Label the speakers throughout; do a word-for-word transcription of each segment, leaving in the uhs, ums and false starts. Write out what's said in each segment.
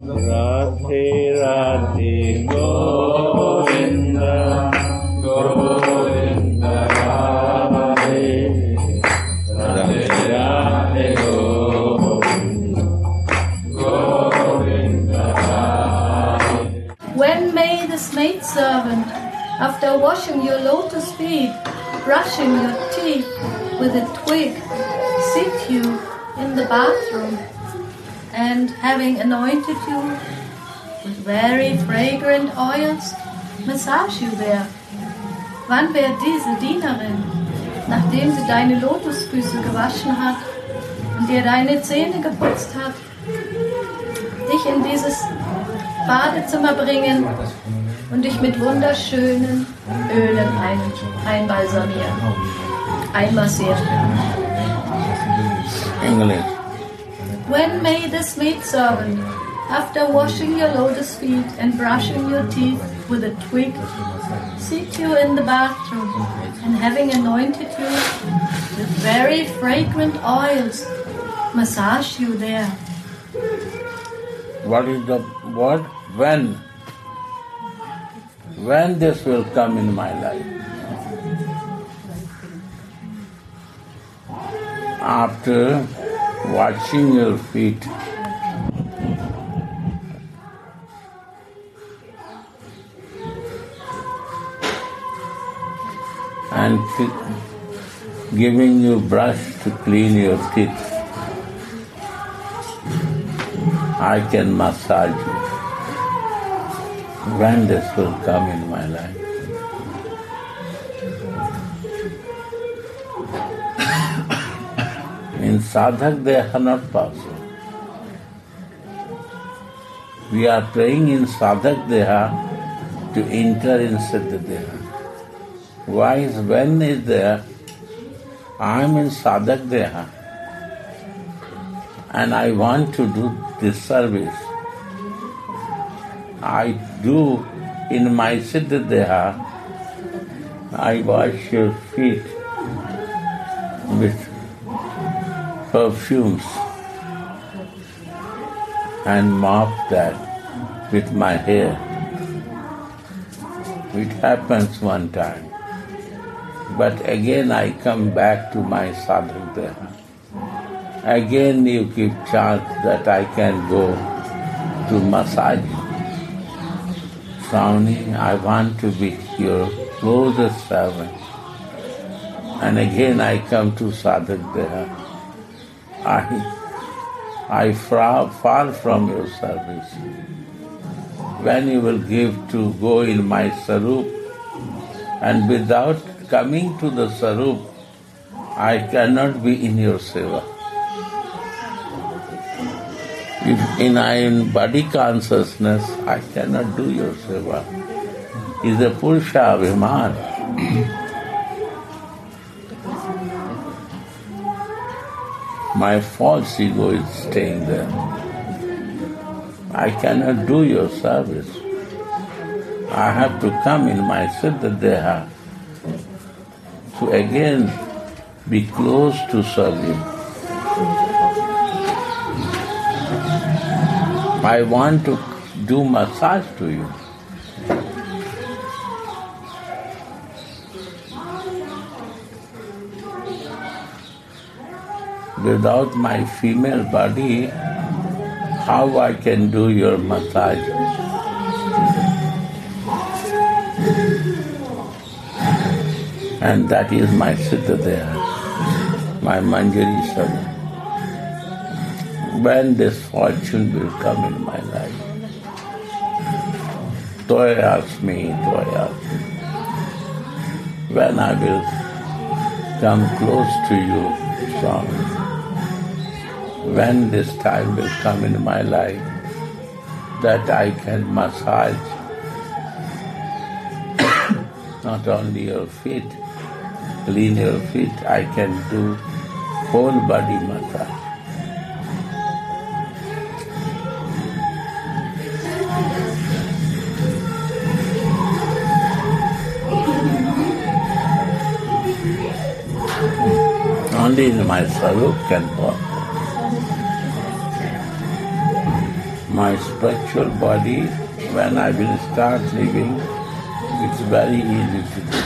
Speaker 1: Radhe Radhe Govinda Govinda Radhe Radhe Radhe Govinda Govinda Radhe.
Speaker 2: When may this maidservant, after washing your lotus feet, brushing your teeth with a twig, sit you in the bathroom, and having anointed you with very fragrant oils, massage you there. Wann wird diese Dienerin, nachdem sie deine Lotusfüße gewaschen hat und dir deine Zähne geputzt hat, dich in dieses Badezimmer bringen und dich mit wunderschönen Ölen ein, einbalsamieren, einmassieren?
Speaker 1: English.
Speaker 2: When may this maidservant, after washing your lotus feet and brushing your teeth with a twig, sit you in the bathroom and having anointed you with very fragrant oils, massage you there?
Speaker 1: What is the word? When? When this will come in my life? After washing your feet and giving you brush to clean your teeth, I can massage you. When this will come in my life? In sadhak they are not possible. We are praying in sadhak deha to enter in siddha deha. Why is when is there? I am in sadhak deha and I want to do this service. I do in my siddha deha. I wash your feet with perfumes and mop that with my hair. It happens one time. But again I come back to my sadhak deha. Again you give chance that I can go to massage. Swami, I want to be your closest servant. And again I come to sadhak deha. I, I far, far from your service. When you will give to go in my sarup, and without coming to the sarup, I cannot be in your seva. If in I in body consciousness, I cannot do your seva. It's a Purusha Abhiman. My false ego is staying there. I cannot do your service. I have to come in my siddha deha to again be close to serve you. I want to do massage to you. Without my female body, how I can do your massage? And that is my siddha deha, my manjari sadhana. When this fortune will come in my life? Toy ask me, toy ask me. When I will come close to you, Swami. When this time will come in my life that I can massage not only your feet, clean your feet, I can do whole body massage. Only in my sarup can work. my spiritual body, when I will start living, it's very easy to do.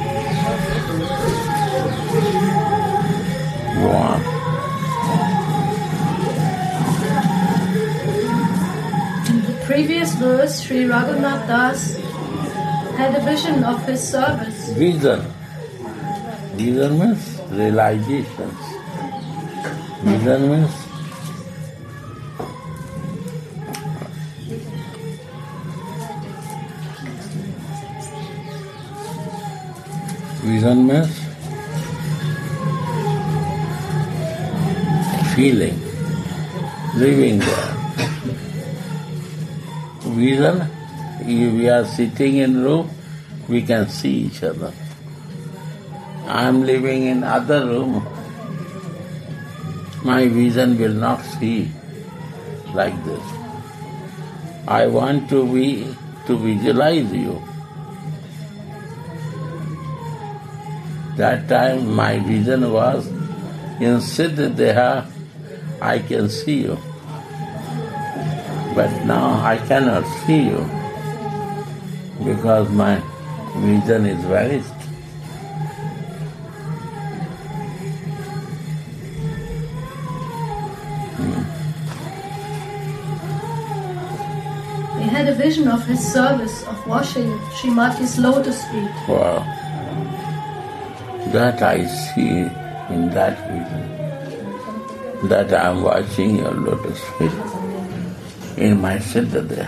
Speaker 1: Go on.
Speaker 2: In the previous verse, Sri Raghunath Das had a vision of his service.
Speaker 1: Vision. Vision means realizations. Vision means Vision means feeling, living there. Vision, if we are sitting in room, we can see each other. I am living in other room, my vision will not see like this. I want to be, to visualize you. That time my vision was, in Siddhadeha, I can see you. But now I cannot see you because my vision is vanished. Hmm.
Speaker 2: He had a vision of his service of washing Srimati's lotus feet.
Speaker 1: Wow. That I see in that vision. That I am watching your lotus feet in my Siddhadeha.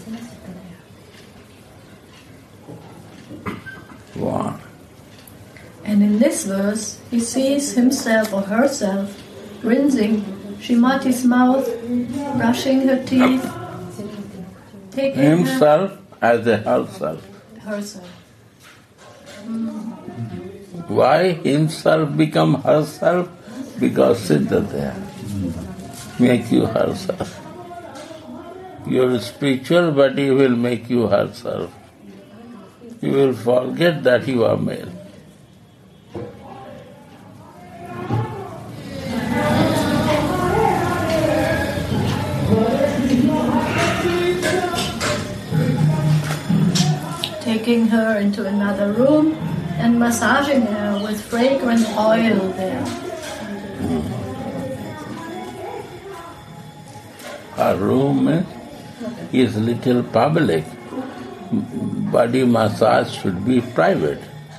Speaker 1: Wow.
Speaker 2: And in this verse, he sees himself or herself rinsing Srimati's mouth, brushing her teeth, taking
Speaker 1: himself as a herself.
Speaker 2: her, herself. Mm.
Speaker 1: Why himself become herself? Because Siddhadeha make you herself. You are spiritual, but he will make you herself. You will forget that you are male.
Speaker 2: Taking her into another room and massaging her with fragrant oil there.
Speaker 1: Her room is little public. Body massage should be private.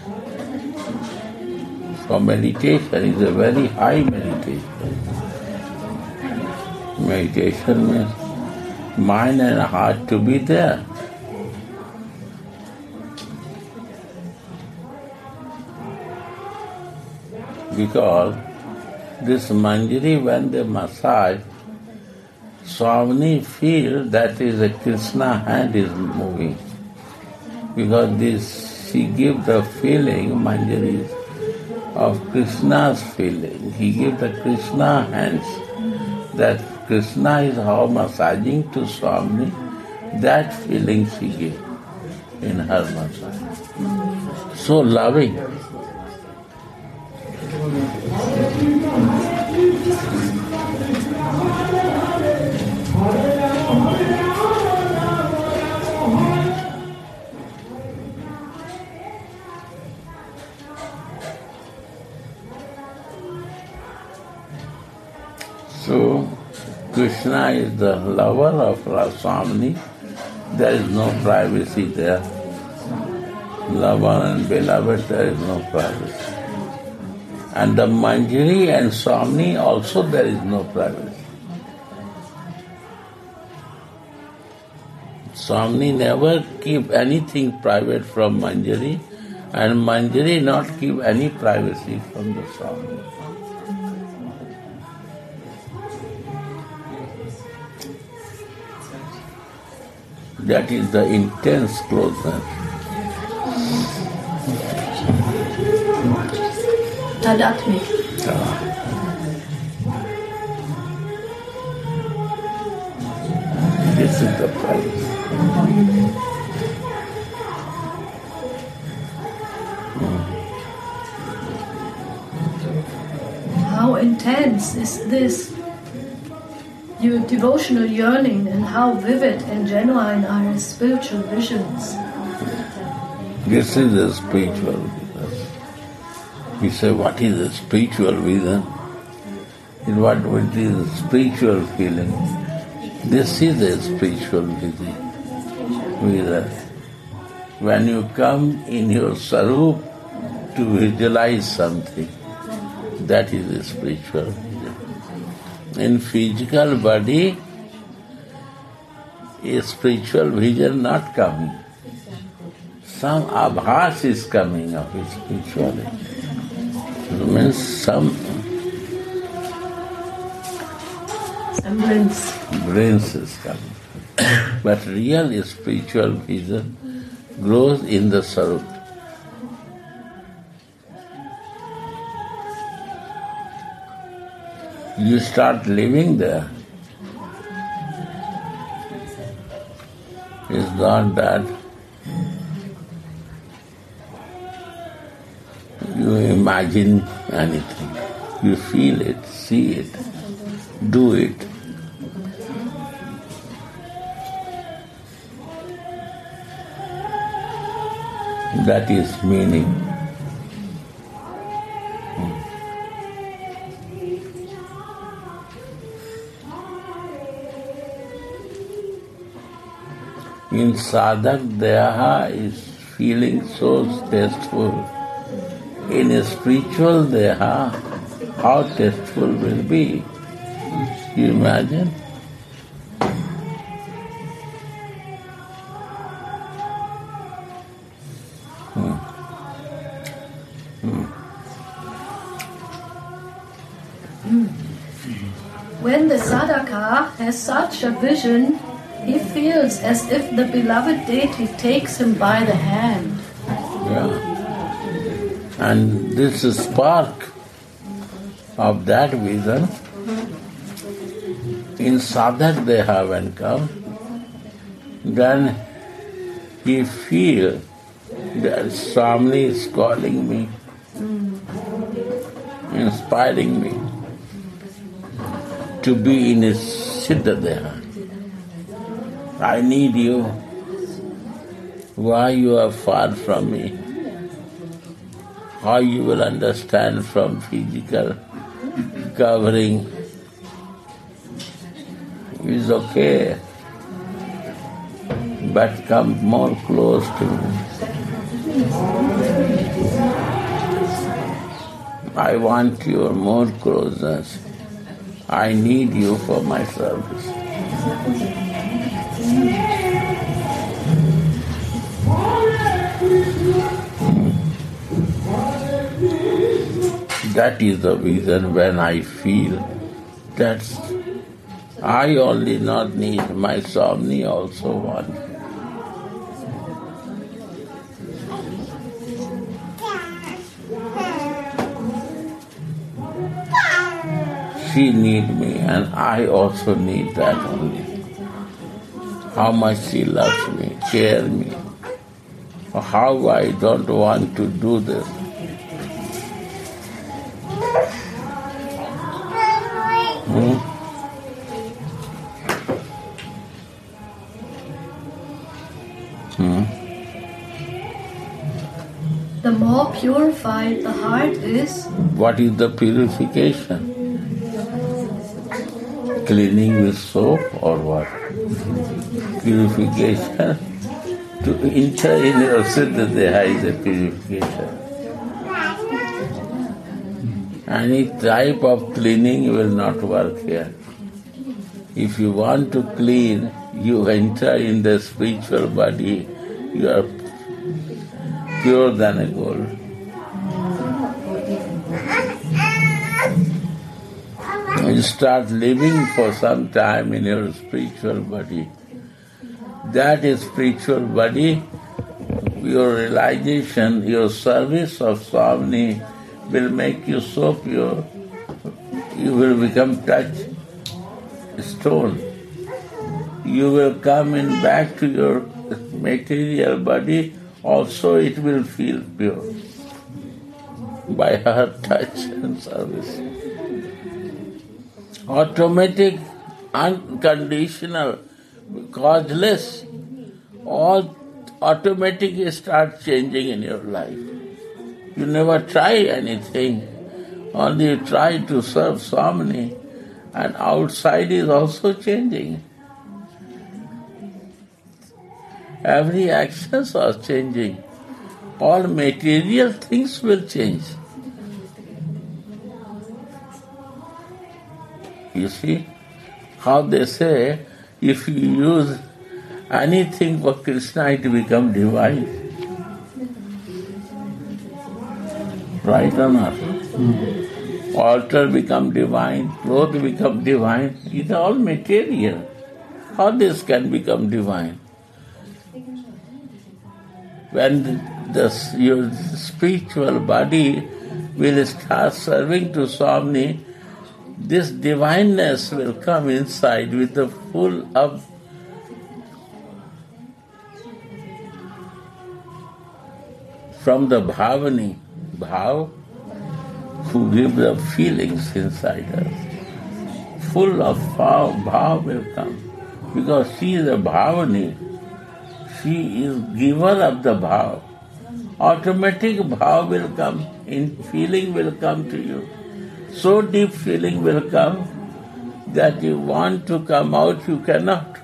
Speaker 1: So meditation is a very high meditation. Meditation means mind and heart to be there. Because this Manjari, when they massage, Swami feel that is a Krishna hand is moving. Because this, she give the feeling, Manjari, of Krishna's feeling. He give the Krishna hands. That Krishna is how massaging to Swami. That feeling she give in her massage. So loving. So, Krishna is the lover of Swami. There is no privacy there. Lover and beloved, there is no privacy. And the Manjari and Swami also there is no privacy. Swami never keep anything private from Manjari, and Manjari not keep any privacy from the Swami. That is the intense closeness.
Speaker 2: Tadatmi.
Speaker 1: Ah. This is the price.
Speaker 2: How intense is this your devotional yearning and how vivid and genuine are his spiritual visions.
Speaker 1: This is a spiritual vision. We say, what is a spiritual vision? In what, what is a spiritual feeling? This is a spiritual vision. vision. When you come in your sarup to visualize something, that is a spiritual vision. In physical body, a spiritual vision not coming. Some abhas is coming of spirituality. It means some
Speaker 2: semblance.
Speaker 1: Brains is coming. But real spiritual vision grows in the sarup. You start living there. It's not that you imagine anything. You feel it, see it, do it. That is meaning. In sadhak, deha is feeling so tasteful. In a spiritual deha, how tasteful will be? You imagine? Hmm. Hmm.
Speaker 2: When the sadhaka has such a vision, he feels as if the beloved deity takes him by the hand.
Speaker 1: Yeah. And this spark of that vision, in sadhak they haven't come, then he feels that Swami is calling me, inspiring me to be in his Siddha Deha. I need you. Why you are far from me? How you will understand from physical covering is okay, but come more close to me. I want your more closeness. I need you for my service. That is the reason when I feel that I only not need, my Swami also wants. She need me and I also need that only. How much she loves me, care me, how I don't want to do this. Hmm? Hmm?
Speaker 2: The more purified the heart is.
Speaker 1: What is the purification? Cleaning with soap or what? Purification. To enter in your Siddha Deha is a purification. Any type of cleaning will not work here. If you want to clean, you enter in the spiritual body, you are pure than a gold. You start living for some time in your spiritual body. That is spiritual body, your realization, your service of Swami will make you so pure, you will become touch stone. You will come in back to your material body, also it will feel pure by her touch and service. Automatic unconditional, causeless, all automatically start changing in your life. You never try anything, only you try to serve Swamini, and outside is also changing. Every action was changing. All material things will change. You see how they say, if you use anything for Krishna, it becomes divine. Right or not? Mm-hmm. Altar become divine, clothes become divine. It's all material. How this can become divine? When the, your spiritual body will start serving to Swamini, this divineness will come inside with the full of from the bhavani, bhav, who give the feelings inside us. Full of bhav, bhav will come. Because she is a bhavani, she is giver of the bhav. Automatic bhav will come, in feeling will come to you. So deep feeling will come that you want to come out, you cannot.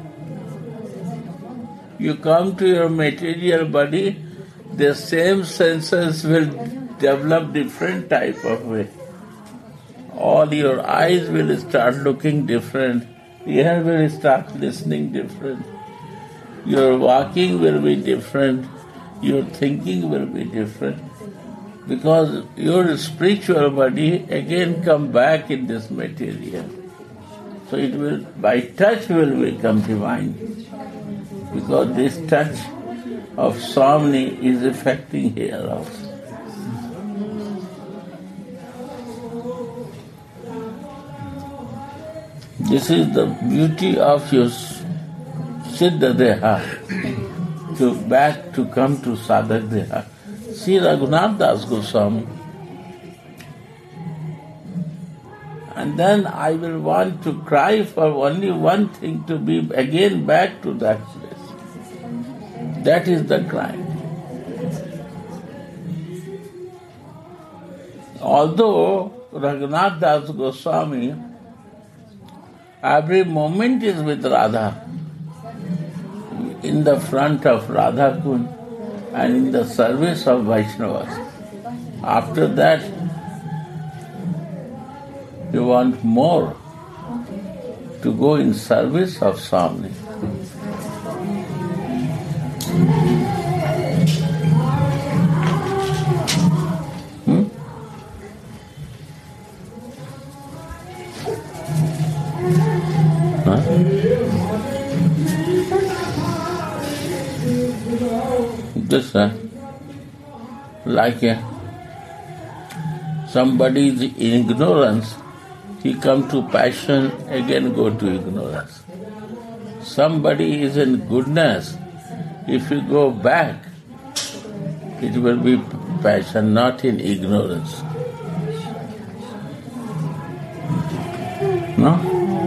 Speaker 1: You come to your material body, the same senses will develop different type of way. All your eyes will start looking different, ear will start listening different, your walking will be different, your thinking will be different. Because your spiritual body again come back in this material. So it will, by touch will become divine. Because this touch of Swamini is affecting here also. This is the beauty of your Siddha Deha, to back to come to Sadhak Deha. See Raghunath Das Goswami. And then I will want to cry for only one thing, to be again back to that place. That is the cry. Although Raghunath Das Goswami every moment is with Radha, in the front of Radha Kund, and in the service of Vaishnavas. After that, you want more to go in service of Swamini. Hmm? Huh? This, uh, like uh, somebody is in ignorance, he come to passion, again go to ignorance. Somebody is in goodness, if you go back, it will be passion, not in ignorance. No?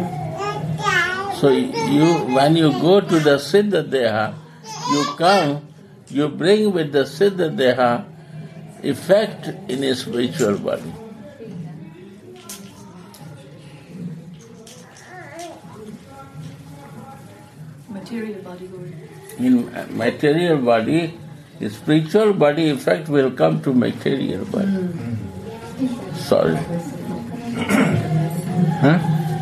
Speaker 1: So you, when you go to the Siddha Deha, you come, you bring with the Siddha Deha effect in a spiritual body.
Speaker 2: Material body.
Speaker 1: In material body, the spiritual body effect will come to material body. Mm-hmm. Sorry. Huh?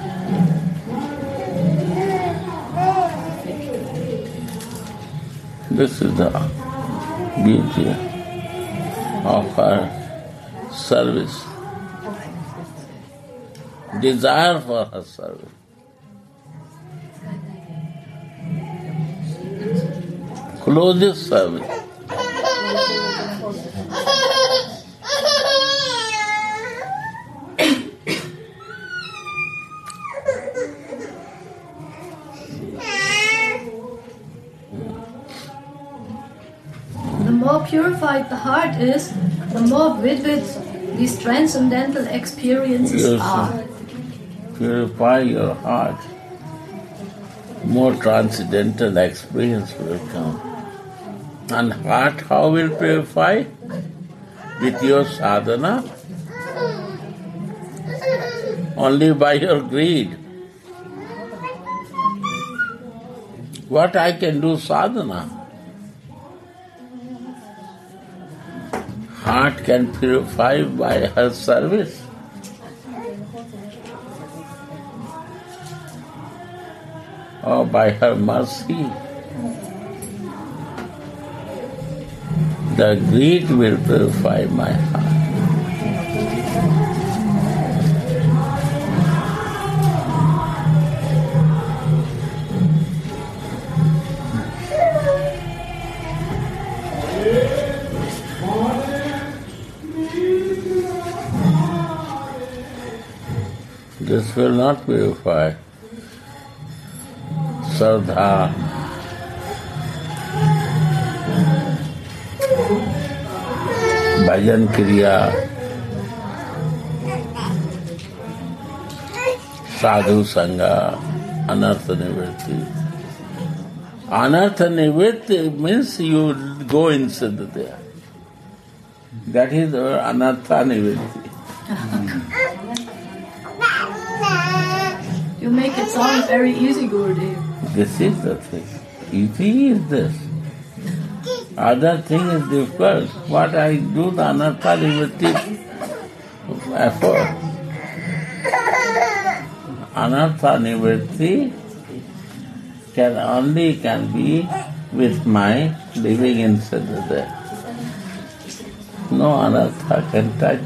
Speaker 1: This is the beauty of her service, desire for her service. Closest service.
Speaker 2: The more purified the heart is, the more vivid these transcendental experiences
Speaker 1: Yes,
Speaker 2: are.
Speaker 1: purify your heart. more transcendental experience will come. And heart how will purify? With your sadhana? Only by your greed. What I can do sadhana? Heart can purify by her service. Or by her mercy. The greed will purify my heart. This will not purify. Shraddha, bhajan kriya, sadhu sangha, anartha nivritti. Anartha nivritti means you go in Siddhaya. That is our anartha nivritti.
Speaker 2: You make it sound very easy, Gurudev.
Speaker 1: This is the thing. Easy is this. Other thing is difficult. What I do, the anartha nivritti effort. Anartha nivritti can only can be with my living in Siddhaya. No anartha can touch.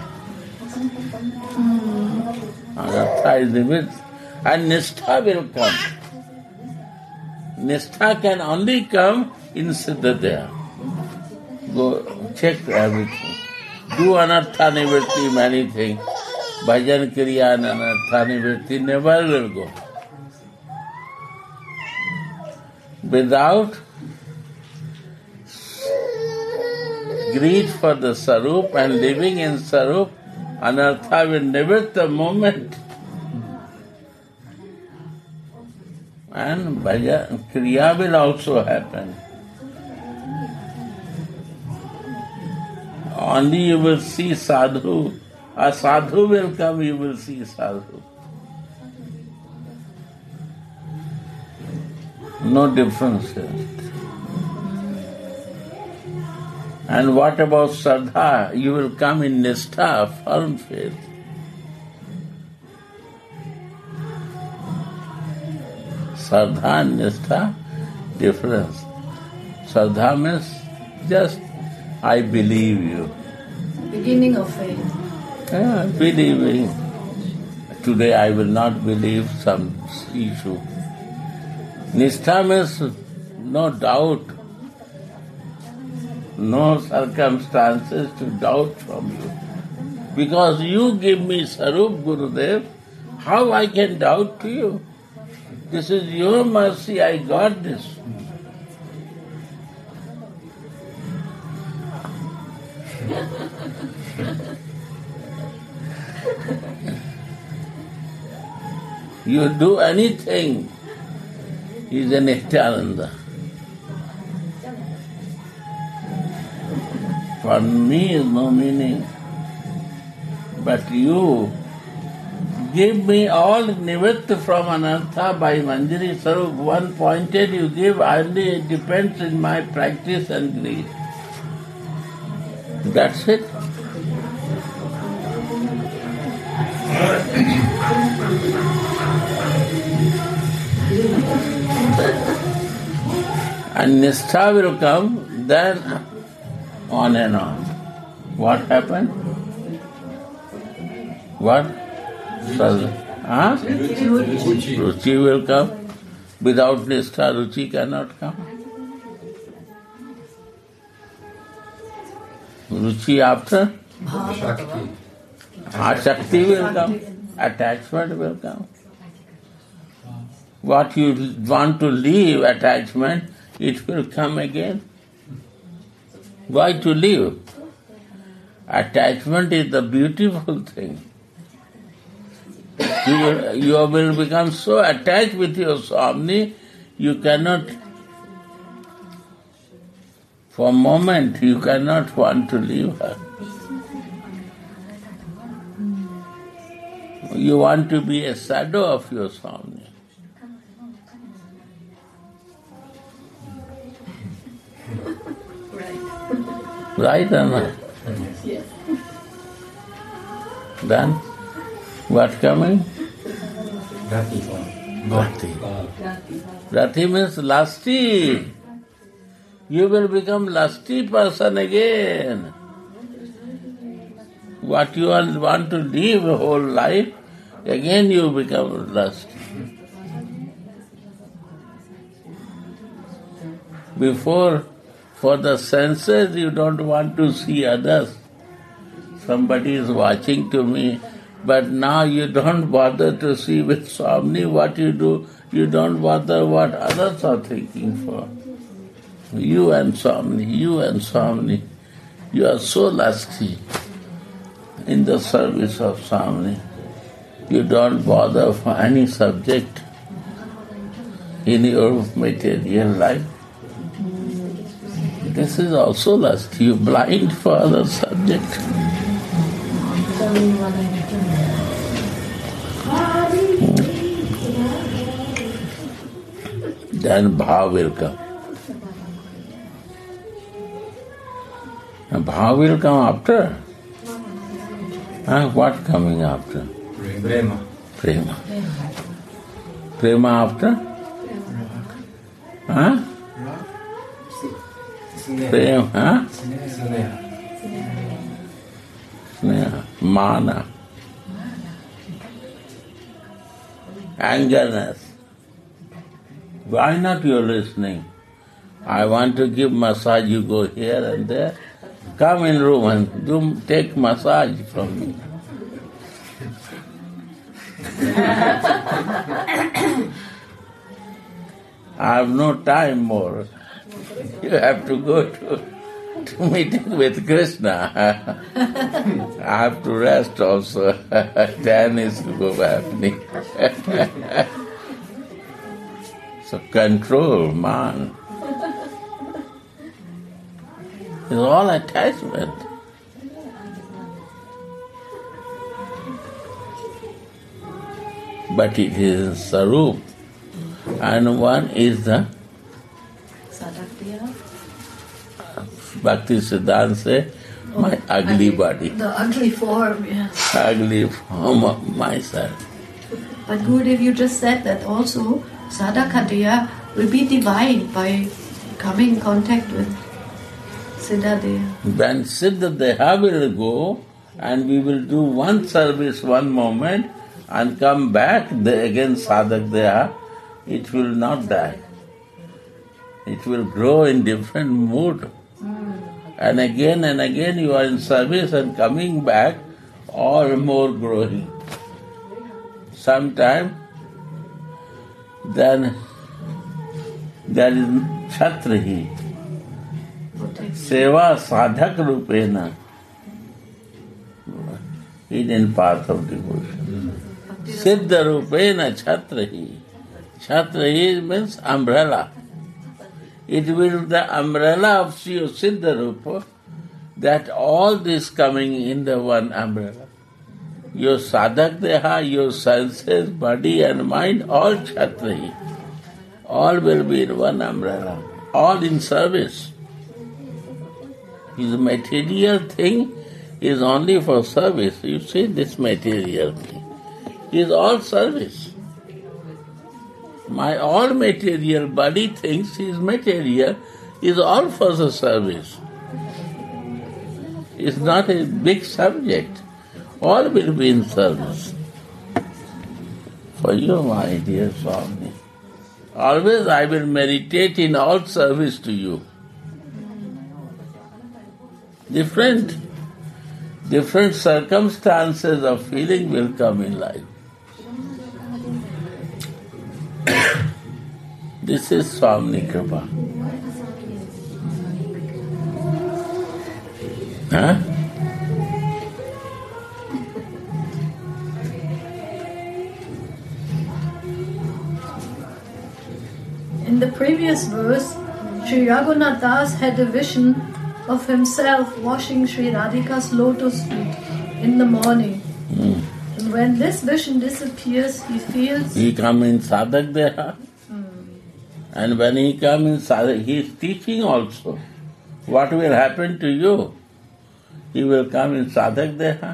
Speaker 1: Anartha is the with. And Nishtha will come. Nishtha can only come in Siddhaya. Go check everything. Do anartha nivritti, many things. Bhajan kriya and anartha nivritti never will go. Without greed for the Sarup and living in Sarup, anartha will never the moment. And bhajan kriya will also happen. Only you will see sadhu. A sadhu will come, you will see sadhu. No difference. And what about Shraddha? You will come in Nishtha, firm faith. Shraddha and Nishtha, difference. Shraddha means just, I believe you.
Speaker 2: Beginning of faith.
Speaker 1: Yeah, believing. Today I will not believe some issue. Nishtha means no doubt, no circumstances to doubt from you. Because you give me Sarup, Gurudev, how I can doubt to you? This is your mercy, I got this. You do anything, is an Nityananda. For me is no meaning. But you give me all nivritta from anartha by Manjari Sarup. One pointed you give, only it depends in my practice and greed. That's it. And Nishtha will come, then on and on. What happened? What? Huh? Ruchi will come. Without Nishtha, Ruchi cannot come. Ruchi after?
Speaker 3: Shakti.
Speaker 1: Shakti will come. Attachment will come. What you want to leave, attachment, it will come again. Why to leave? Attachment is the beautiful thing. You will, you will become so attached with your Swami, you cannot, for a moment, you cannot want to leave her. You want to be a shadow of your Swami.
Speaker 2: Right.
Speaker 1: Right or not?
Speaker 2: Yes.
Speaker 1: Then, what coming?
Speaker 3: Rati.
Speaker 1: Rati. Rati means lusty. You will become lusty person again. What you want to live a whole life, again you become lusty. Before, for the senses, you don't want to see others. Somebody is watching to me, but now you don't bother to see with Swami what you do. You don't bother what others are thinking for. You and Swami, you and Swami, you are so lusty in the service of Swami. You don't bother for any subject in your material life. This is also lust. You blind for other subject. Then bhav will come. And bhav will come after. Huh? What coming after?
Speaker 3: Prema.
Speaker 1: Prema. Prema after? Huh? Prema, huh?
Speaker 3: Sneha.
Speaker 1: Sneha. Mana. Angerness. Why not you listening? I want to give massage, you go here and there. Come in room and do take massage from me. I have no time more. You have to go to, to meeting with Krishna. I have to rest also. Then is to go happening. So control, man. It's all attachment. But it is Sarup. And one is the
Speaker 2: Sadhakya.
Speaker 1: Bhakti Siddhanta say, my ugly body.
Speaker 2: The ugly form, yes.
Speaker 1: Ugly form of myself.
Speaker 2: But Gurudev, you just said that also Sadhakya will be divine by coming in contact with Siddhadeha.
Speaker 1: When Siddhadeha will go and we will do one service one moment and come back the, again Sadhakdeha, it will not die. It will grow in different mood. And again and again you are in service and coming back, all more growing. Sometime then there is Kshatrihi, Seva Sadhak Rupena, hidden path of devotion. Siddha Rupena Kshatrihi. Kshatrihi means umbrella. It will be the umbrella of your Siddha Rupa, that all this coming in the one umbrella. Your sadhak deha, your senses, body and mind, all Kshatrihi. All will be in one umbrella. All in service. His material thing is only for service. You see this material thing is all service. My all material body thinks is material, is all for the service. It's not a big subject. All will be in service. For you, my dear Swami. Always I will meditate in all service to you. Different, different circumstances of feeling will come in life. This is Swami Kripa. Huh?
Speaker 2: previous verse, Sri Raghunath Das had a vision of himself washing Sri Radhika's lotus feet in the morning.
Speaker 1: Mm.
Speaker 2: And when this vision disappears, he feels...
Speaker 1: He comes in Sadhak Deha. Mm. And when he comes in Sadhak, he is teaching also. What will happen to you? He will come in Sadhak Deha.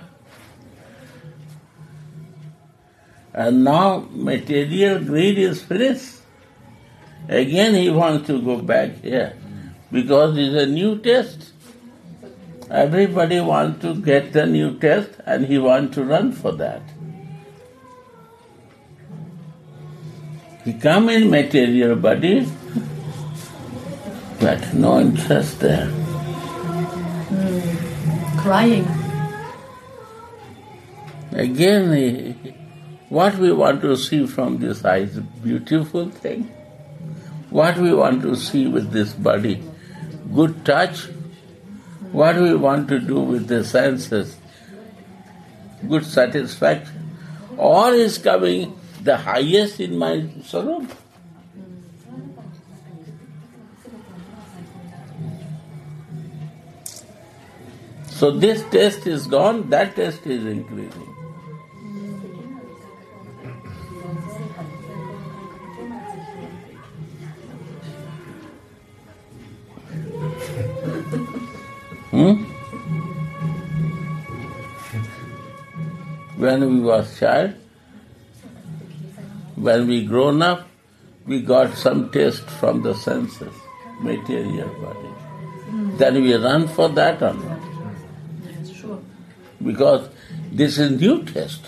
Speaker 1: And now material greed is finished. Again he wants to go back here because it's a new test. Everybody wants to get the new test and he wants to run for that. He come in material body, but no interest there.
Speaker 2: Mm. Crying.
Speaker 1: Again, he, what we want to see from this eye is a beautiful thing. What we want to see with this body, good touch. What we want to do with the senses, good satisfaction. All is coming the highest in my Sarup. So this taste is gone, that taste is increasing. Hmm? When we was child, when we grown up, we got some taste from the senses, material body. Mm. Then we run for that or not?
Speaker 2: That's true.
Speaker 1: Because this is new taste.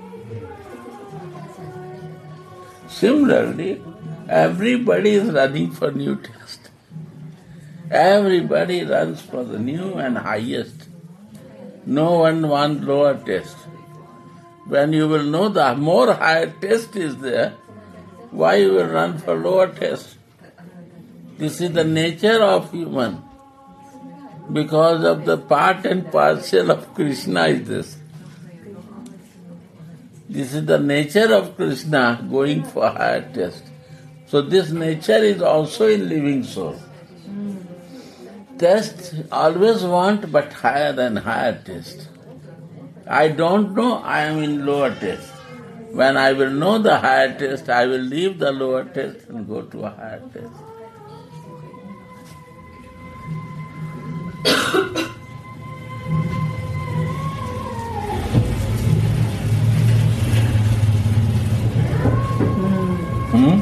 Speaker 1: Similarly, everybody is running for new taste. Everybody runs for the new and highest. No one wants lower taste. When you will know the more higher taste is there, why you will run for lower taste? This is the nature of human. Because of the part and parcel of Krishna is this. This is the nature of Krishna going for higher taste. So this nature is also in living soul. Taste always want but higher and higher taste. I don't know, I am in lower taste. When I will know the higher taste, I will leave the lower taste and go to a higher taste. Hmm?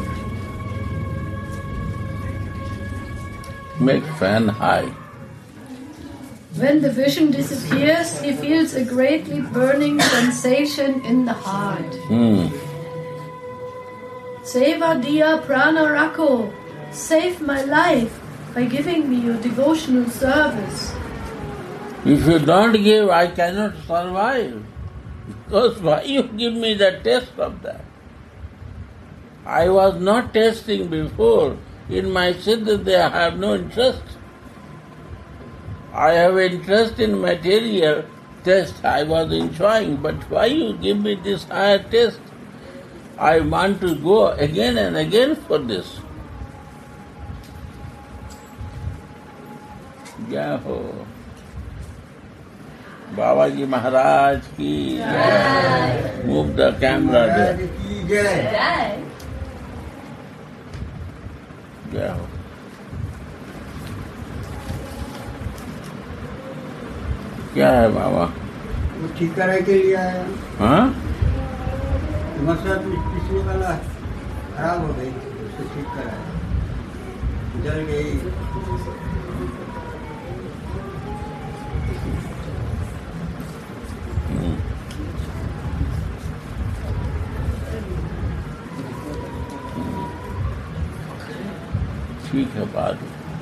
Speaker 1: Make fan high.
Speaker 2: When the vision disappears, he feels a greatly burning sensation in the heart.
Speaker 1: Hmm.
Speaker 2: Seva Diya Prana Rakho, save my life by giving me your devotional service.
Speaker 1: If you don't give, I cannot survive. Because why you give me the taste of that? I was not tasting before. In my siddha, I have no interest. I have interest in material taste. I was enjoying, but why you give me this higher taste? I want to go again and again for this. Jai Ho. Babaji Maharaj ki Jai. Move the camera there.
Speaker 2: Jai.
Speaker 1: Jai Ho. क्या है बाबा?
Speaker 4: वो ठीक कराने के लिए आया।
Speaker 1: हाँ?
Speaker 4: मसला पिछले वाला खराब हो गई, उसको ठीक कराया, जल गई।
Speaker 1: ठीक है बात।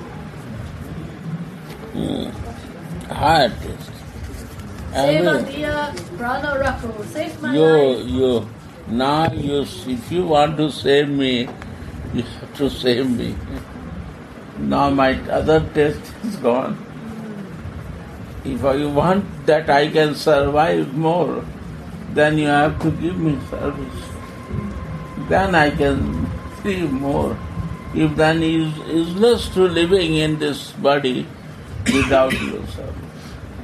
Speaker 1: Hard taste.
Speaker 2: Seva Diya Prana Rakho, save my
Speaker 1: you,
Speaker 2: life.
Speaker 1: You, now you, if you want to save me, you have to save me. Now my other taste is gone. If you want that I can survive more, then you have to give me service. Then I can see more. if then it is useless to living in this body without your service.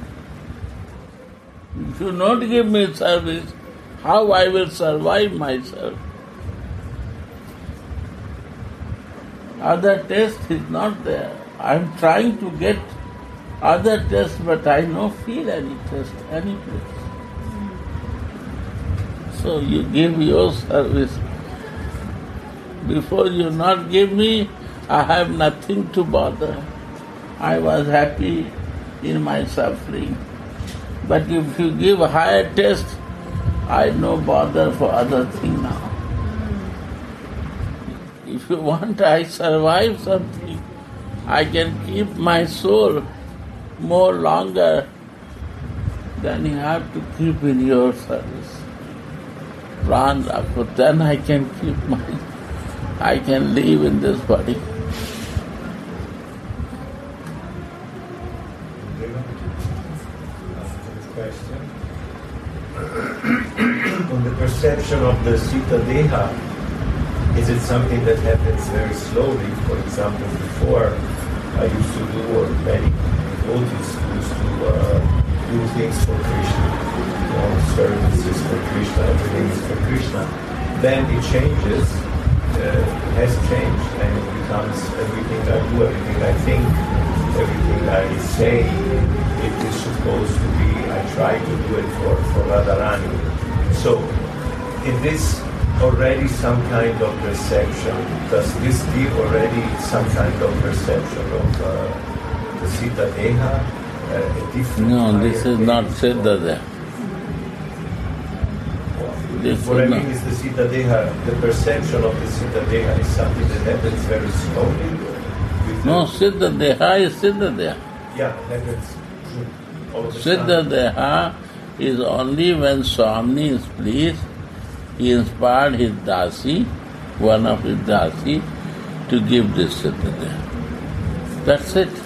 Speaker 1: If you not give me service, how I will survive myself? Other test is not there. I am trying to get other tests, but I no feel any test any place. So you give your service. Before you not give me, I have nothing to bother. I was happy in my suffering. But if you give a higher test, I no bother for other thing now. If you want I survive something, I can keep my soul more longer, then you have to keep in your service. Pran rakho, then I can keep my, I can live in this body.
Speaker 5: Question. On the perception of the Sita Deha, is it something that happens very slowly? For example, before I used to do, or many devotees used to uh, do things for Krishna, you know, services for Krishna, everything is for Krishna. Then it changes, uh, has changed, and it becomes everything I do, everything I think, everything I say, it is supposed to be, I try to do it for, for Radharani. So, in this already some kind of perception, does this give already some kind of perception of uh, the Sita Deha? Uh, a different
Speaker 1: No, this is not
Speaker 5: Siddha
Speaker 1: Siddha Deha. This
Speaker 5: What I
Speaker 1: is
Speaker 5: mean
Speaker 1: not.
Speaker 5: is the Sita Deha, the perception of the Sita Deha is something that happens very slowly. With
Speaker 1: No,
Speaker 5: the,
Speaker 1: Siddha Deha is Siddha Deha.
Speaker 5: yeah, happens all the
Speaker 1: Siddha
Speaker 5: time.
Speaker 1: Deha is only when Swami is pleased. He inspired his Dasi, one of his Dasi, to give this Siddha Deha. That's it.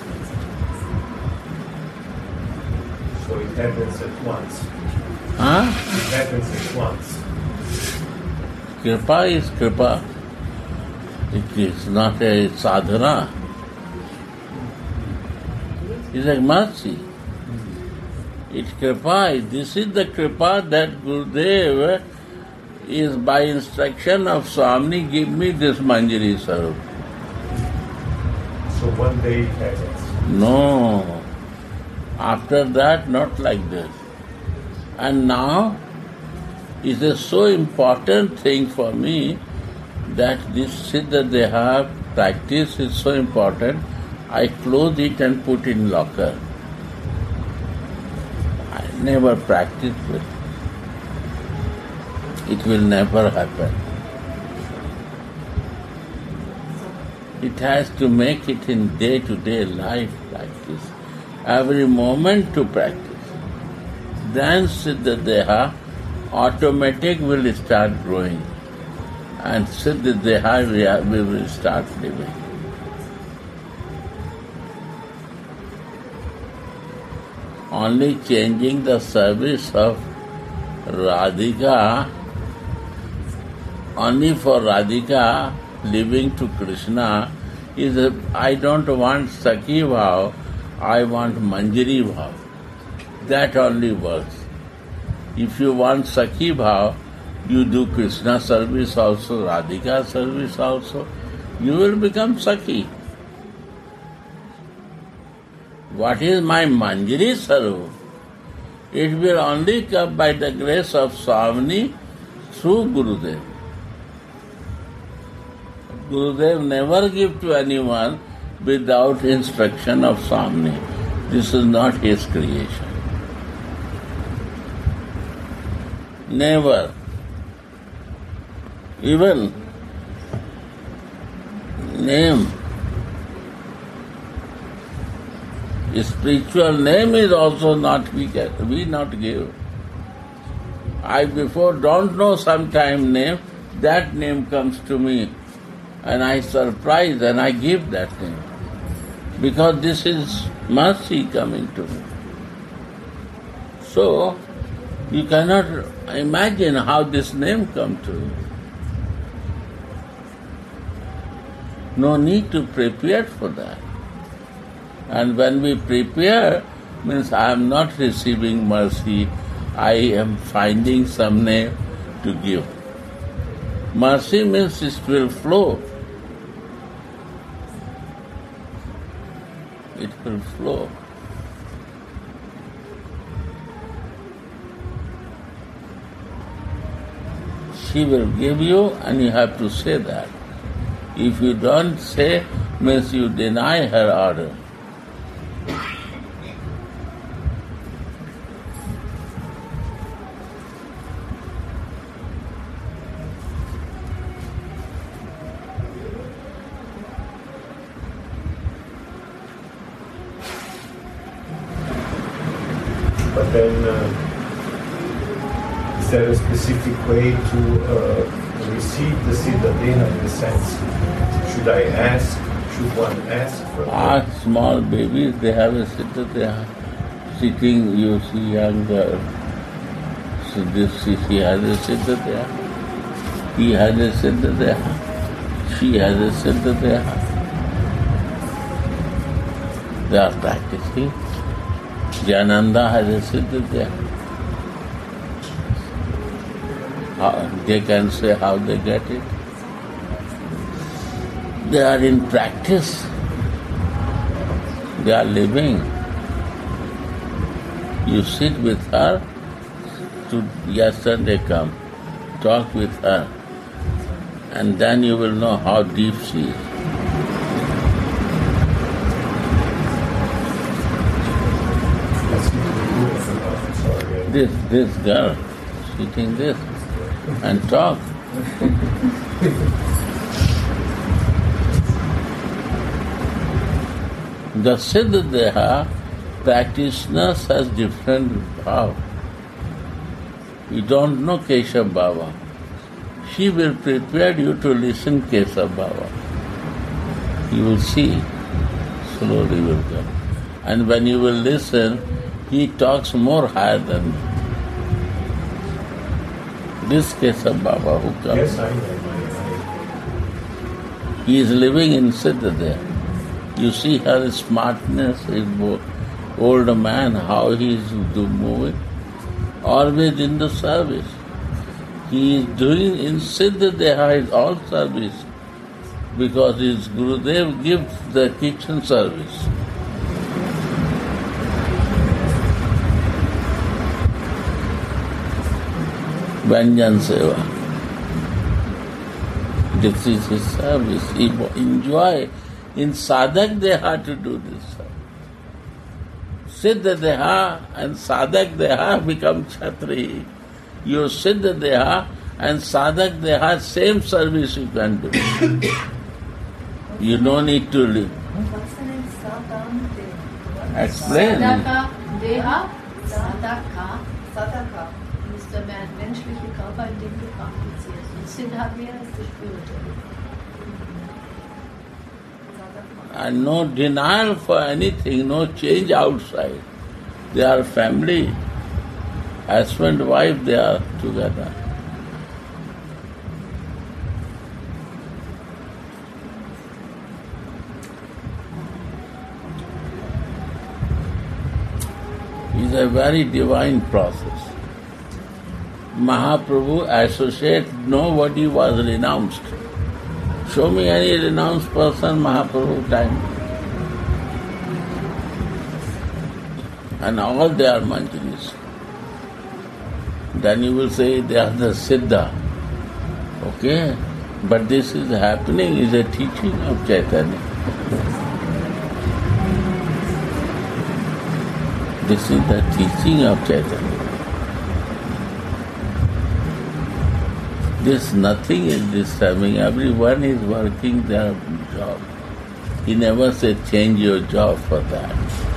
Speaker 5: So it happens at once.
Speaker 1: Huh?
Speaker 5: It happens at once.
Speaker 1: Kripa is Kripa. It is not a sadhana. It's a mercy. It's Kripa. This is the Kripa that Gurudev is by instruction of Swami give me this Manjari Sarup.
Speaker 5: So one day it happens.
Speaker 1: No. After that, not like this. And now, it is so important thing for me that this Siddha Deha practice is so important. I close it and put in locker. I never practice it. It will never happen. It has to make it in day-to-day life practice. Every moment to practice. Then Siddha Deha automatic will start growing. And Siddha Deha we will start living. Only changing the service of Radhika, only for Radhika living to Krishna is a, I don't want Sakhi Bhav, I want Manjari Bhav. That only works. If you want Sakhi Bhav, you do Krishna service also, Radhika service also, you will become Sakhi. What is my Manjari Sarup? It will only come by the grace of Swami through Gurudev. Gurudev never give to anyone without instruction of Swami. This is not his creation. Never. Even name, spiritual name is also not we get, we not give. I before don't know sometime name, that name comes to me and I surprise and I give that name. Because this is mercy coming to me. So, you cannot imagine how this name come to you. No need to prepare for that. And when we prepare, means I am not receiving mercy, I am finding some name to give. Mercy means it will flow. It will flow. She will give you and you have to say that. If you don't say, means you deny her order.
Speaker 5: But then, uh, is there a specific way to uh, receive the Siddha Deha in the sense? Should I ask? Should one ask for
Speaker 1: Ah, small babies, they have a Siddha Deha. Sitting, you see young girl. So this, she, she has a Siddha Deha. He has a Siddha Deha. She has a Siddha Deha. They are practicing. Jananda has a Siddha Deha. How, they can say how they get it. They are in practice. They are living. You sit with her, to yesterday come, talk with her, and then you will know how deep she is. This, this girl sitting this and talk. The Siddha Deha practitioners has different bhav. You don't know Keshav Baba. She will prepare you to listen Keshav Baba. You will see, slowly will come. And when you will listen, he talks more higher than me. This Keshav Baba who comes.
Speaker 5: Yes, I know.
Speaker 1: He is living in Siddha Deha. You see her smartness, his old man, how he is moving, always in the service. He is doing in Siddha Deha is all service because his Gurudev gives the kitchen service. Vyanjan Seva. This is his service. He enjoy. In Sadhak Deha to do this service. Siddha Deha and Sadhak Deha become Kshatri. Your Siddha Deha and Sadhak Deha, same service you can do. You don't need to live.
Speaker 2: What's the name? Sadhana Deha.
Speaker 1: Explain.
Speaker 2: Sadhaka Deha, Sadhaka, Sadhaka ist der menschliche Körper, in dem du praktizierst. Und Siddha Deha ist der spirituelle.
Speaker 1: And no denial for anything, no change outside. They are family. Husband, wife, they are together. It's a very divine process. Mahaprabhu associate, nobody was renounced. Show me any renounced person, Mahaprabhu time. And all they are Manjanis. Then you will say they are the Siddha. Okay? But this is happening, is a teaching of Chaitanya. This is the teaching of Chaitanya. This nothing is disturbing. Everyone is working their job. He never said change your job for that.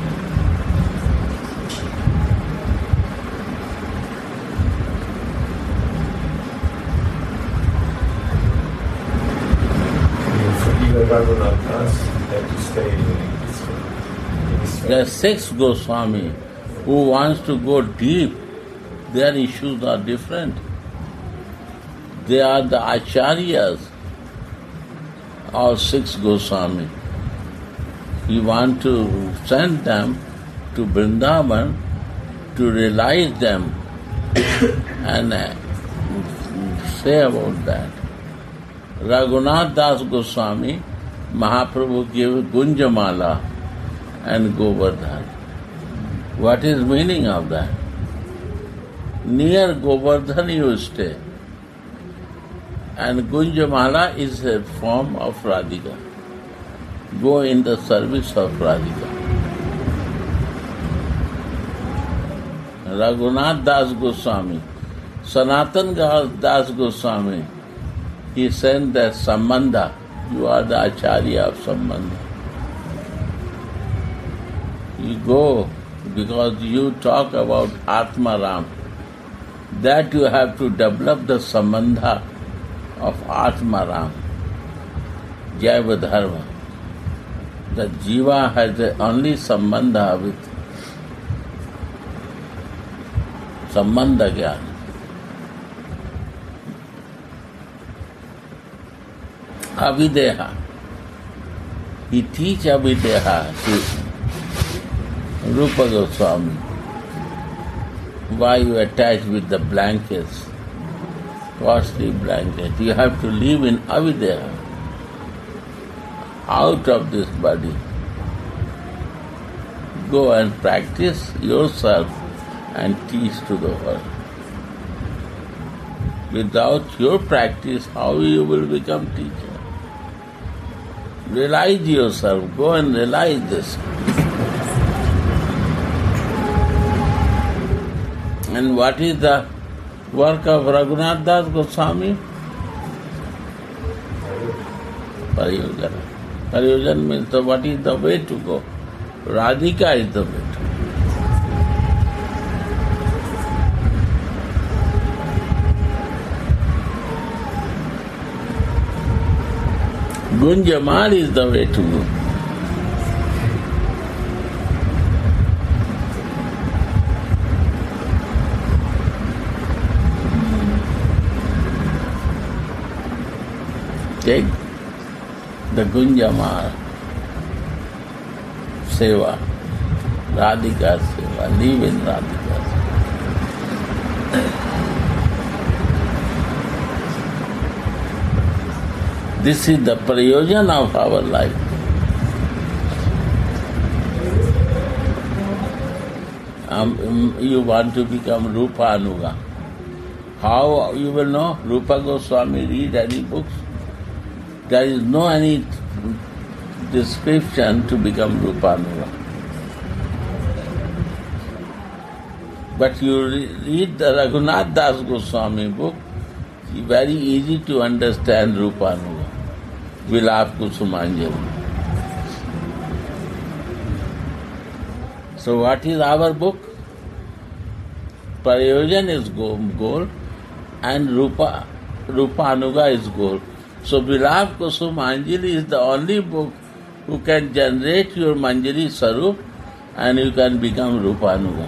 Speaker 5: Even Raghunath Das had to stay in his, in his
Speaker 1: There are six Goswami who wants to go deep. Their issues are different. They are the acharyas or six Goswami. You want to send them to Vrindavan to realize them and uh, say about that. Raghunath Das Goswami, Mahaprabhu gave Gunjamala and Govardhan. What is meaning of that? Near Govardhan you stay, and Gunjamala is a form of Radhika. Go in the service of Radhika. Raghunath Das Goswami, Sanatan Das Goswami, he sent that Sambandha. You are the Acharya of Sambandha. You go because you talk about Atmaram. That you have to develop the Sambandha of Atmaram, Jaiva Dharma. The Jiva has the only Sambandha with Sambandha Jnana. Avideha. He teach Avideha to Rupa Goswami. Why you attach with the blankets, costly blanket? You have to live in Avideha, out of this body. Go and practice yourself and teach to the world. Without your practice, how you will become teacher? Realize yourself, go and realize this. And what is the work of Raghunath Das Goswami? Pariyojana. Pariyojana means the, what is the way to go? Radhika is the way to go. Gunjamal is the way to go. Take the Gunjamal Seva, Radhika Seva, live in Radhika Seva. This is the prayojan of our life. Um, you want to become Rupa Anuga. How you will know? Rupa Goswami read any books? There is no any description to become Rupa Anuga. But you read the Raghunath Das Goswami book, very easy to understand Rupa Anuga. Vilap Kusumanjali. So what is our book? Prayojan is goal and Rupa, Rupa Anuga is goal. So Vilap Kusumanjali is the only book who can generate your Manjari Sarup and you can become Rupa Anuga.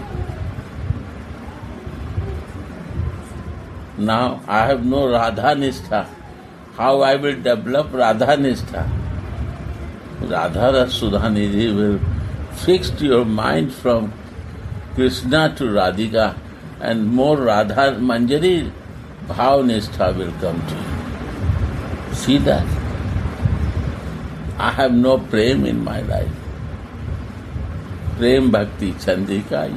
Speaker 1: Now I have no Radha Nishtha. How I will develop Radha Nishtha? Radha Rasudhanidhi will fix your mind from Krishna to Radhika and more Radha Manjari Bhav Nishtha will come to you. See that? I have no prem in my life. Prem Bhakti Chandrika.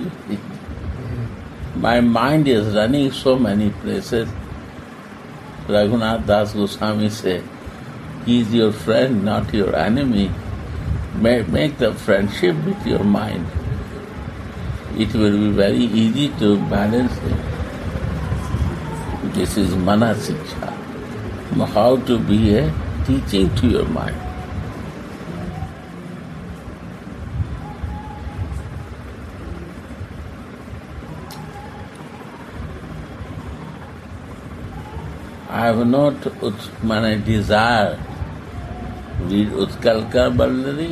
Speaker 1: My mind is running so many places. Raghunath Das Goswami said, he is your friend, not your enemy. Make the friendship with your mind. It will be very easy to balance it. This is Mana Siksha. How to be a teaching to your mind. I have not ut, mane desire. Read Utkalkar Baldari.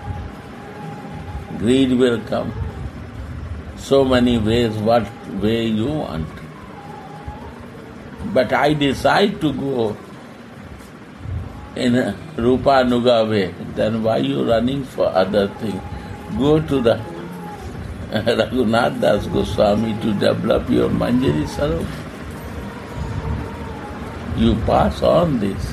Speaker 1: Greed will come. So many ways, what way you want. But I decide to go in Rupa Nuga way, then why you running for other things? Go to the Raghunath Das Goswami to develop your Manjari Sarup. You pass on this.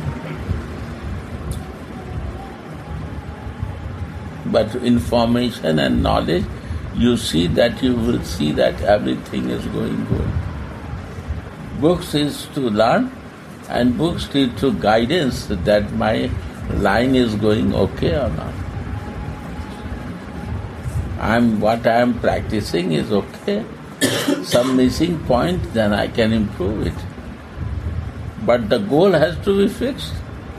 Speaker 1: But information and knowledge, you see that you will see that everything is going good. Books is to learn, and books lead to guidance that my line is going okay or not. I'm what I am practicing is okay. Some missing point, then I can improve it. But the goal has to be fixed.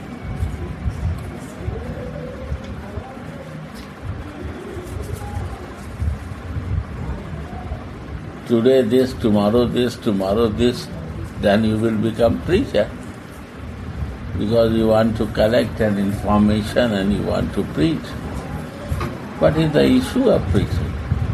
Speaker 1: Today this, tomorrow this, tomorrow this, then you will become preacher. Because you want to collect an information and you want to preach. What is the issue of preaching?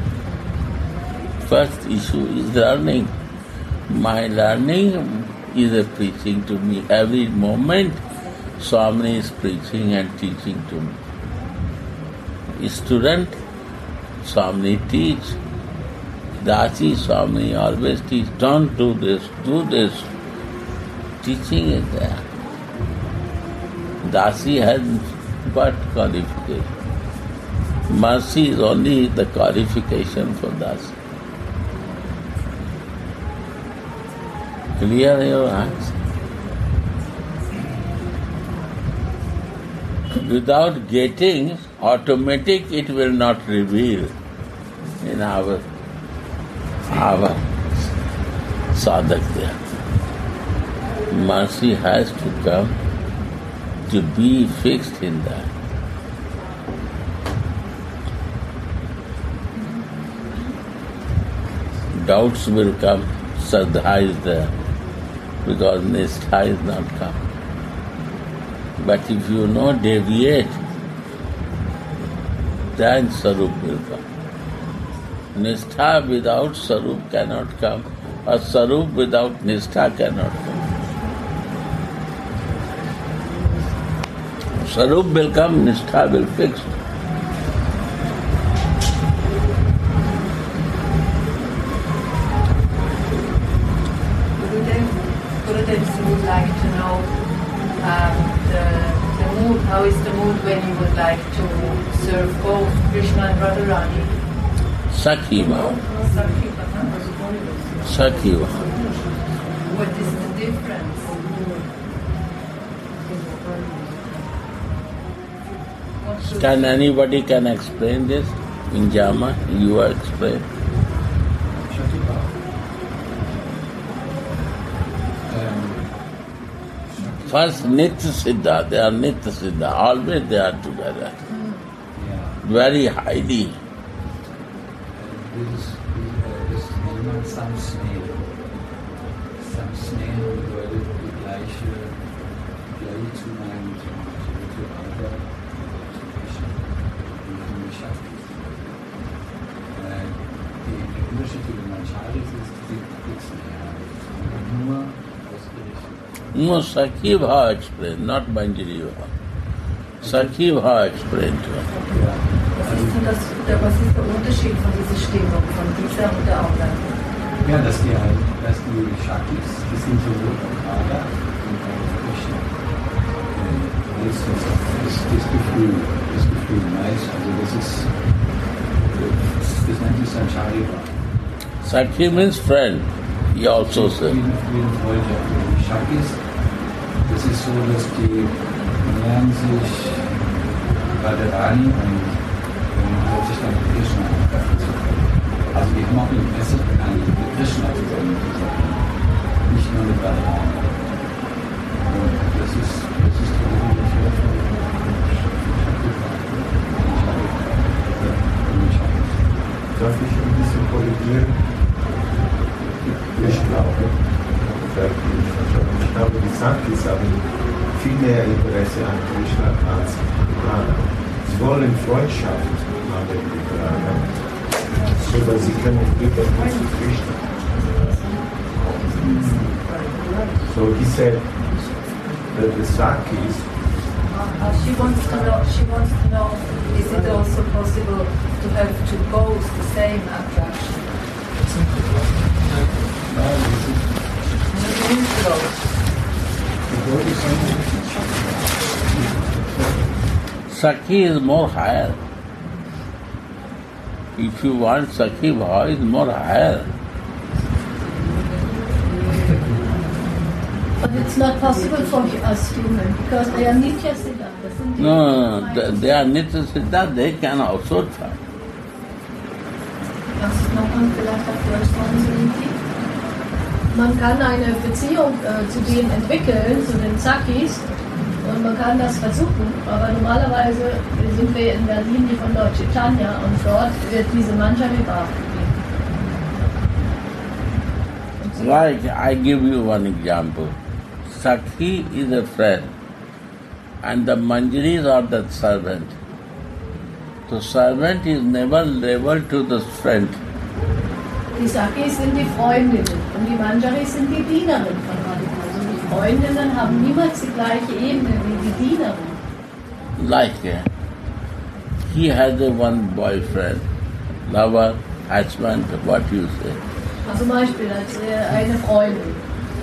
Speaker 1: First issue is learning. My learning is a preaching to me. Every moment Swami is preaching and teaching to me. Student, Swami teach. Dasi, Swami always teach. Don't do this, do this. Teaching is there. Dasi has what qualification? Mercy is only the qualification for Dasi. Clear your answer? Without getting, automatic it will not reveal in our our sadhak there. Mercy has to come to be fixed in that. Doubts will come, Sadha is there, because Nistha is not come. But if you know deviate, then Sarup will come. Nistha without Sarup cannot come, or Sarup without Nistha cannot come. Sarup will come, Nistha will fix.
Speaker 6: Gurudev would like to know um, the, the mood, how is the mood when you would like to serve both Krishna and Radharani?
Speaker 1: Sakhi Bhav.
Speaker 6: Sakhi Bhav.
Speaker 1: Sakhi Bhav.
Speaker 6: What is the difference?
Speaker 1: Can anybody can explain this? In Jama, you are explain. First Nitya Siddha, they are Nitya Siddha, always they are together. Very highly.
Speaker 7: This ist niemand Samsneh. Samsneh bedeutet die gleiche, die gleiche Zuneigung zu Radha, zu Krishna, die Gemeinschaft. Der Unterschied zu den Acharyas ist, die fixen ja nur ausgerichtet.
Speaker 1: No, Sakhi Bhav explained, not Manjari Bhav. Sakhi Bhav explained to him.
Speaker 6: Was ist denn das, der, was ist der Unterschied von dieser Stimmung, von dieser und der anderen?
Speaker 7: Ja, dass die, dass die Shaktis, die sind sowohl Radha und auch Krishna. Das ist das, das Gefühl, das Gefühl meist, also das ist, das nennt sich Sanchariva.
Speaker 1: Sakhi means friend, he also said.
Speaker 7: Wie eine Freundschaft. Die Shaktis, das ist so, dass die nähern sich Radharani und und sich dann mit Krishna treffen zu können. Also wir haben auch eine bessere eigentlich mit Krishna zusammen zu sein. Nicht nur mit Radharani. Und das ist, das ist die Evolution von
Speaker 5: Darf ich ein bisschen korrigieren? Ich glaube, ich glaube, die Sankis haben viel mehr Interesse an Krishna als Radha. Sie wollen Freundschaft haben mit Radha, so dass sie können übergehen zu Krishna. So he said that the Sakis
Speaker 6: Uh, she wants to know. She wants to know. Is it also possible to have two goals, the same attraction?
Speaker 1: Sakhi is more higher. If you want Sakhi Bhava, is more higher.
Speaker 2: But it's not possible for us human because they are Nitya Siddha.
Speaker 1: No, no, no, they are Nitya Siddha, they can also try.
Speaker 2: Was noch mal vielleicht auf Deutsch sagen Sie? Man kann eine Beziehung äh, zu denen entwickeln, zu den Sakhis, und man kann das versuchen, aber normalerweise sind wir in Berlin die von Lord Chaitanya und dort wird diese Manjari-Bhav gegeben.
Speaker 1: Like, I give you one example. Sakhi is a friend and the Manjaris are the servant. The servant is never level to the friend.
Speaker 2: Die Sakhis sind die Freundinnen und die Manjaris sind die Dienerinnen von Radhika. Also die Freundinnen haben niemals die gleiche Ebene wie die Dienerinnen.
Speaker 1: Like, uh, he has a one boyfriend, lover, husband, what you say.
Speaker 2: Also zum Beispiel als äh, eine Freundin.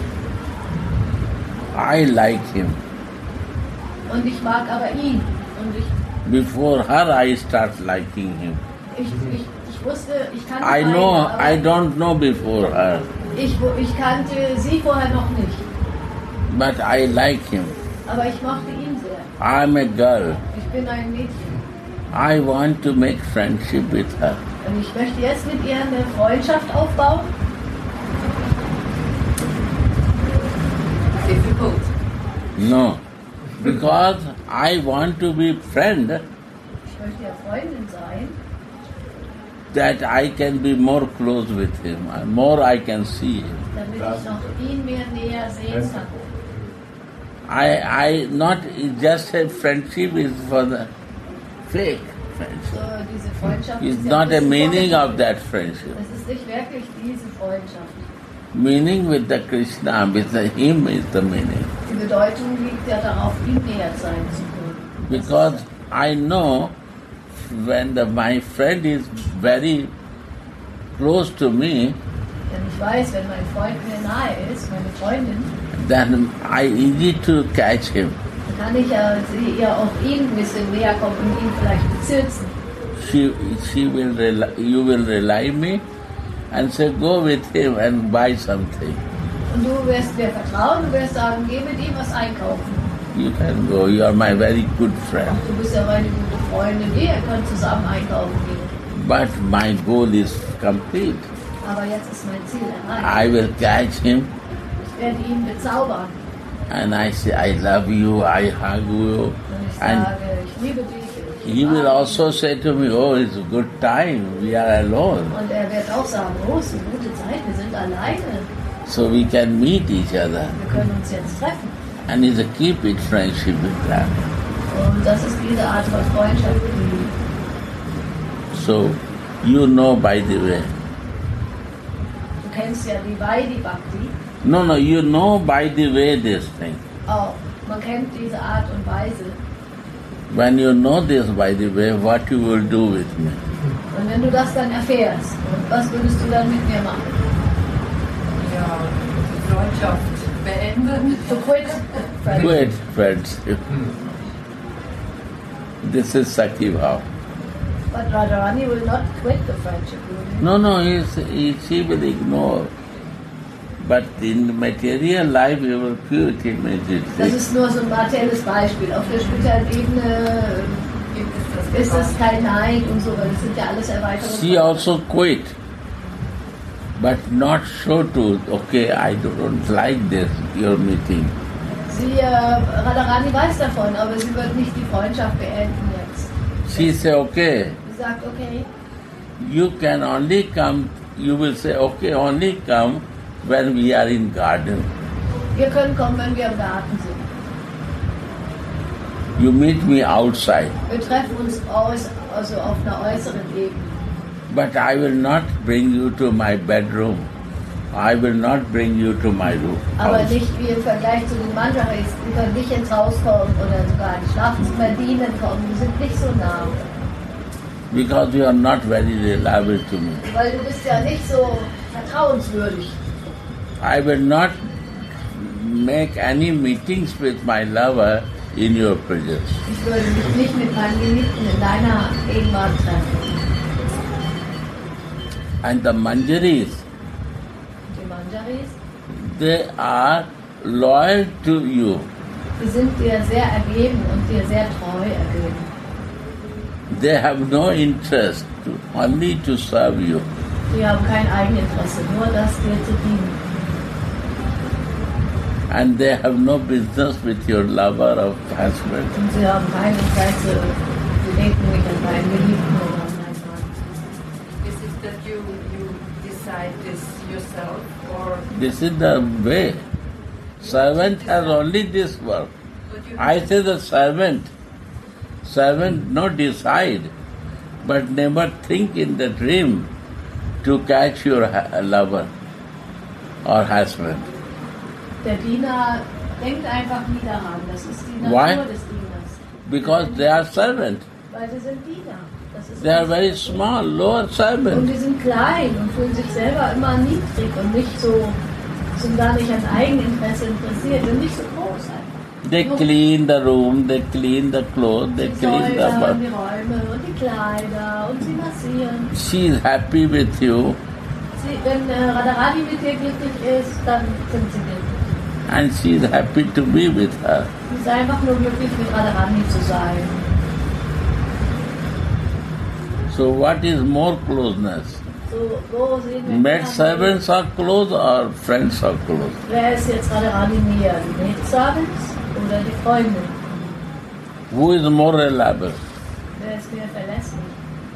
Speaker 1: I like him.
Speaker 2: Und ich mag aber ihn. Und ich,
Speaker 1: Before her, I start liking him.
Speaker 2: ich, ich, ich wusste, ich kannte
Speaker 1: I
Speaker 2: beide,
Speaker 1: know,
Speaker 2: aber
Speaker 1: I don't know before her,
Speaker 2: ich, ich kannte sie vorher noch nicht.
Speaker 1: but I like him.
Speaker 2: Aber ich mochte ihn sehr.
Speaker 1: I'm a girl.
Speaker 2: Ich bin ein Mädchen.
Speaker 1: I want to make friendship with her.
Speaker 2: Und ich möchte jetzt mit ihr eine Freundschaft aufbauen.
Speaker 6: Difficult.
Speaker 1: No, because I want to be friend,
Speaker 2: Ich möchte ja Freundin sein,
Speaker 1: that I can be more close with him, and more I can see him.
Speaker 2: damit ich noch ihn mehr näher sehen kann.
Speaker 1: I, I not just a friendship is for the fake friendship.
Speaker 2: So, diese Freundschaft
Speaker 1: It's
Speaker 2: ist ja
Speaker 1: not a
Speaker 2: ein bisschen
Speaker 1: meaning
Speaker 2: vorgestellt.
Speaker 1: of that friendship.
Speaker 2: Es ist nicht wirklich diese Freundschaft.
Speaker 1: Meaning with the Krishna, with the him is the meaning.
Speaker 2: Die Bedeutung liegt ja darauf, ihm näher sein zu können.
Speaker 1: Because I know when the, my friend is very close to me,
Speaker 2: Denn ich weiß, wenn mein Freund mir nahe ist, meine Freundin,
Speaker 1: then I easy to catch him.
Speaker 2: dann kann ich ja sie ihr auch ihm ein bisschen näher kommen und ihn vielleicht bezirzen.
Speaker 1: She, she will rely, you will rely me and say, go with him and buy something.
Speaker 2: Und du wirst mir vertrauen, du wirst sagen, geh mit ihm was einkaufen.
Speaker 1: You can go, you are my very good friend.
Speaker 2: Du bist ja meine gute Freundin, nee, ihr könnt zusammen einkaufen gehen.
Speaker 1: But my goal is complete.
Speaker 2: Aber jetzt ist mein Ziel erreicht.
Speaker 1: I will catch him
Speaker 2: Ich werde ihn bezaubern.
Speaker 1: and I say, I love you, I hug you.
Speaker 2: Und ich
Speaker 1: And
Speaker 2: sage, ich liebe dich. Ich
Speaker 1: he will
Speaker 2: mag
Speaker 1: also say to me, oh, it's a good time, we are alone.
Speaker 2: dich. Und er wird auch sagen, oh, es ist eine gute Zeit, wir sind alleine.
Speaker 1: So we can meet each other.
Speaker 2: Wir können uns jetzt treffen.
Speaker 1: And he said, keep it friendship with that.
Speaker 2: Und das ist diese Art von Freundschaft, die
Speaker 1: So you know, by the way.
Speaker 2: du kennst ja die Vaidhi Bhakti.
Speaker 1: No, no, you know by the way this thing.
Speaker 2: Auch man kennt diese Art und Weise.
Speaker 1: When you know this by the way, what you will do with me?
Speaker 2: Und wenn du das dann erfährst, was würdest du dann mit mir machen?
Speaker 6: Ja, die Freundschaft beenden.
Speaker 2: To quit friendship.
Speaker 1: Quit friendship. This is Sakhi Bhav.
Speaker 2: But Radharani will not quit the friendship, will he?
Speaker 1: No, no, he's, he, she will ignore. But in material life, you will feel it
Speaker 2: Das
Speaker 1: immediately.
Speaker 2: ist nur so ein materielles Beispiel. Auf der spirituellen Ebene
Speaker 6: Gibt es das
Speaker 2: ist das kein Neid und so, weil das sind ja alles Erweiterungen.
Speaker 1: She also quit, but not show to, okay, I don't like this, your meeting.
Speaker 2: Sie, äh, Radharani weiß davon, aber sie wird nicht die Freundschaft beenden jetzt.
Speaker 1: She say, okay,
Speaker 2: Sie sagt, okay,
Speaker 1: you can only come, you will say, okay, only come when we are in garden.
Speaker 2: wir können kommen, wenn wir im Garten sind.
Speaker 1: You meet me outside,
Speaker 2: Wir treffen uns aus, also auf einer äußeren Ebene.
Speaker 1: but I will not bring you to my bedroom. I will not bring you to my room.
Speaker 2: Aber
Speaker 1: house.
Speaker 2: nicht wie im Vergleich zu den Manjaris, die können nicht ins Haus kommen oder sogar ins Schlafzimmer dienen kommen. Die sind nicht so nah.
Speaker 1: Because you are not very reliable to me.
Speaker 2: Weil du bist ja nicht so vertrauenswürdig.
Speaker 1: I will not make any meetings with my lover in your presence.
Speaker 2: Ich würde mich nicht mit meinem Geliebten in deiner Gegenwart treffen.
Speaker 1: And the Manjaris,
Speaker 2: Die Manjaris,
Speaker 1: they are loyal to you.
Speaker 2: die sind dir sehr ergeben und dir sehr treu ergeben.
Speaker 1: They have no interest to, only to serve you.
Speaker 2: Die haben kein Eigeninteresse, nur das dir zu dienen.
Speaker 1: And they have no business with your lover or husband.
Speaker 2: Und sie haben kein Interesse, sie denken nicht an deinen Geliebten oder an deinen Mann.
Speaker 6: Is it that you, you decide this yourself, or
Speaker 1: This is the way. Servant has only this work.
Speaker 6: but you
Speaker 1: I say the servant, servant not decide, but never think in the dream to catch your ha- lover or husband.
Speaker 2: Der Diener denkt einfach nie daran. Das ist die
Speaker 1: Why?
Speaker 2: Natur des Dieners.
Speaker 1: Because they are servant.
Speaker 2: Weil sie sind Diener. Das ist
Speaker 1: They are
Speaker 2: alles.
Speaker 1: very small, lower
Speaker 2: Und
Speaker 1: servant.
Speaker 2: die sind klein und fühlen sich selber immer niedrig und nicht so, sind gar nicht an Eigeninteresse interessiert, sind nicht so groß einfach.
Speaker 1: They clean the room, they clean the clothes, they
Speaker 2: Sie
Speaker 1: clean the
Speaker 2: säubern
Speaker 1: bed.
Speaker 2: die Räume und die Kleider und sie massieren.
Speaker 1: She is happy with you
Speaker 2: Sie, wenn äh, Radharani mit dir glücklich ist, dann sind sie glücklich.
Speaker 1: and she is happy to be with her.
Speaker 2: Sie ist einfach nur glücklich, mit Radharani zu sein.
Speaker 1: So what is more closeness?
Speaker 2: So, wo sehen wir
Speaker 1: Maid
Speaker 2: Radharani?
Speaker 1: servants are close or friends are close?
Speaker 2: Wer ist jetzt Radharani näher? Die Maidservants oder die Freundin?
Speaker 1: Who is more reliable?
Speaker 2: Wer ist mehr verlässlich?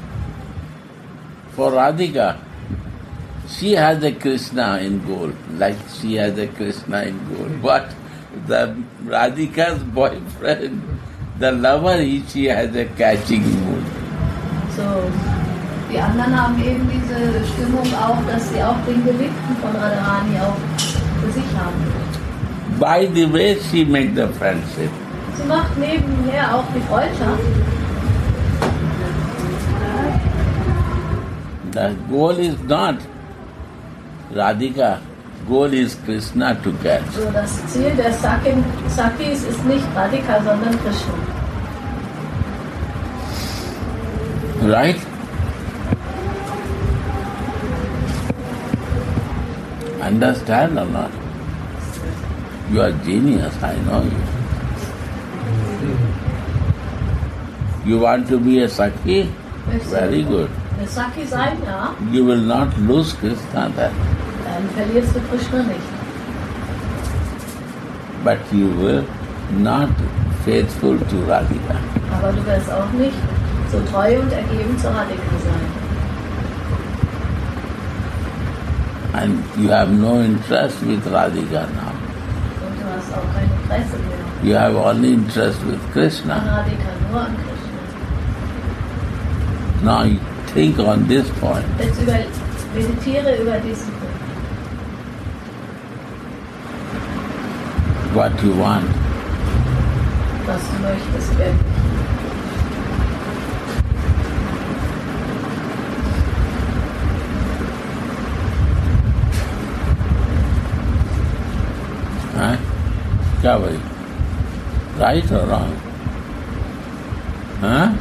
Speaker 1: For Radhika, she has a Krishna in gold, like she has a Krishna in gold. But the Radhika's boyfriend, the lover, he, she has a catching mood.
Speaker 2: So, die anderen haben eben diese Stimmung auch, dass sie auch den Geliebten von Radharani auch für sich haben.
Speaker 1: By the way, she makes the friendship.
Speaker 2: Sie macht nebenher auch die Freundschaft.
Speaker 1: The goal is not Radhika, goal is Krishna to catch.
Speaker 2: So, das Ziel der Sakin, Sakis ist nicht Radhika, sondern Krishna.
Speaker 1: Right? Understand or not? You are genius, I know you. You want to be a Sakhi? Very good.
Speaker 2: Eine Saki sein, ja,
Speaker 1: You will not lose Krishna then,
Speaker 2: dann verlierst du Krishna nicht.
Speaker 1: but you will not faithful to Radhika.
Speaker 2: Aber du wirst auch nicht so treu und ergeben zu Radhika sein.
Speaker 1: And you have no interest with Radhika now.
Speaker 2: Und du hast auch kein Interesse mehr
Speaker 1: You have only interest with
Speaker 2: an
Speaker 1: Krishna.
Speaker 2: Radhika, nur an Krishna.
Speaker 1: Now you think on this point.
Speaker 2: Jetzt über, meditiere über diesen Punkt.
Speaker 1: What you want.
Speaker 2: Was du möchtest, wirklich.
Speaker 1: Huh? क्या भाई? Right or wrong? Huh?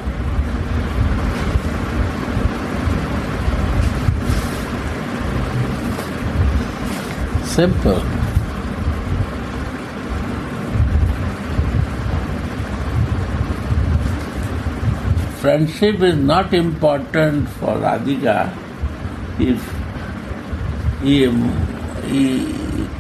Speaker 1: Simple. Friendship is not important for Radhika if he, he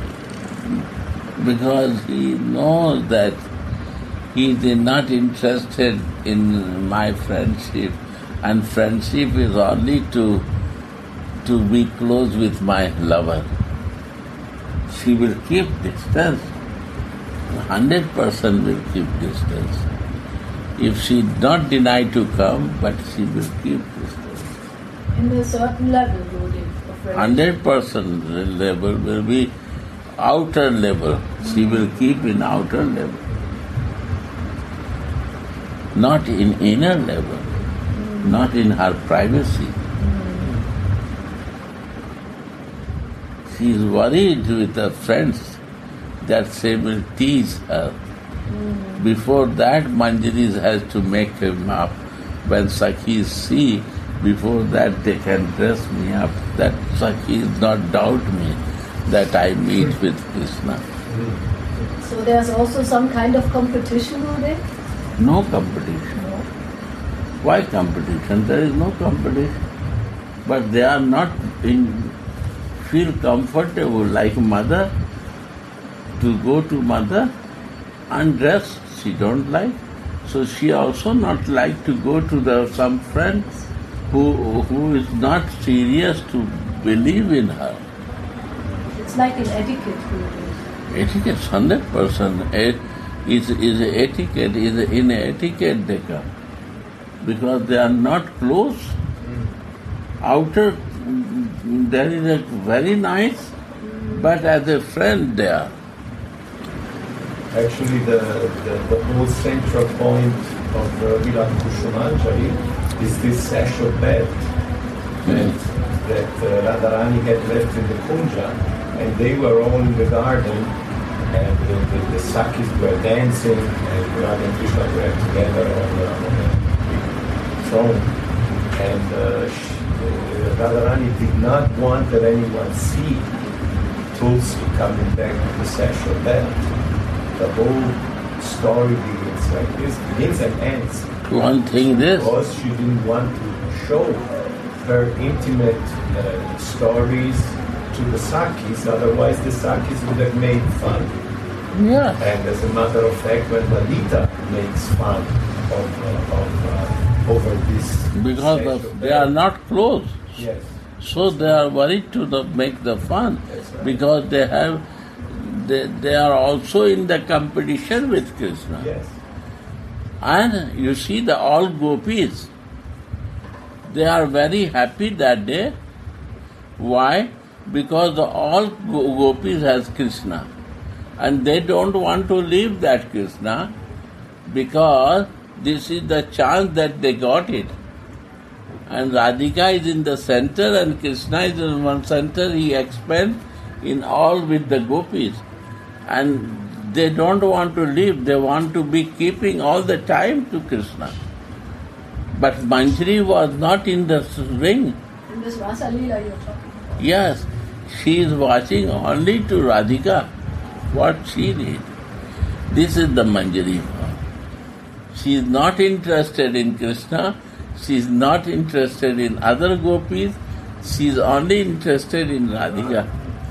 Speaker 1: because he knows that he is not interested in my friendship, and friendship is only to to be close with my lover. She will keep distance. Hundred percent will keep distance. If she not deny to come, but she will keep distance.
Speaker 2: In a certain level, so the, the
Speaker 1: Hundred percent level will be outer level. She will keep in outer level, not in inner level, not in her privacy. She is worried with her friends that they will tease her. Before that, Manjari has to make him up. When Sakhis see, before that they can dress me up, that Sakhis not doubt me that I meet with Krishna.
Speaker 2: So there's also some kind of competition over there?
Speaker 1: No competition.
Speaker 2: No.
Speaker 1: Why competition? There is no competition. But they are not in, feel comfortable like mother, to go to mother undressed. She don't like. So she also not like to go to the some friend who who is not serious to believe in her.
Speaker 2: It's like an etiquette.
Speaker 1: Etiquette, hundred percent. Is is etiquette is in etiquette they come because they are not close. Outer there is a very nice, but as a friend they are.
Speaker 5: Actually, the, the, the whole central point of uh, Virat Kushumanjali is this sash of belt that, that uh, Radharani had left in the Kunja, and they were all in the garden, and the, the, the Sakhis were dancing, and Radha and Krishna were together on the, on the big throne. And uh, she, uh, Radharani did not want that anyone see Tulsi coming back to the sash of belt. The whole story begins like this, begins and ends.
Speaker 1: One thing this.
Speaker 5: Because she didn't want to show her intimate uh, stories to the Sakhis, otherwise the Sakhis would have made fun.
Speaker 1: Yeah.
Speaker 5: And as a matter of fact, when Lalita makes fun of, uh, of uh, over this,
Speaker 1: because of, they are not close.
Speaker 5: Yes.
Speaker 1: So they are worried to the, make the fun
Speaker 5: Right.
Speaker 1: because they have. They, they are also in the competition with Krishna.
Speaker 5: Yes.
Speaker 1: And you see the all gopis, they are very happy that day. Why? Because the all go- gopis has Krishna. And they don't want to leave that Krishna because this is the chance that they got it. And Radhika is in the center and Krishna is in one center. He expands in all with the gopis. And they don't want to leave, they want to be keeping all the time to Krishna. But Manjari was not in the ring.
Speaker 2: In this Rasa Leela you're talking about.
Speaker 1: Yes, she is watching only to Radhika, what she did. This is the Manjari form. She is not interested in Krishna, she is not interested in other gopis, she is only interested in Radhika.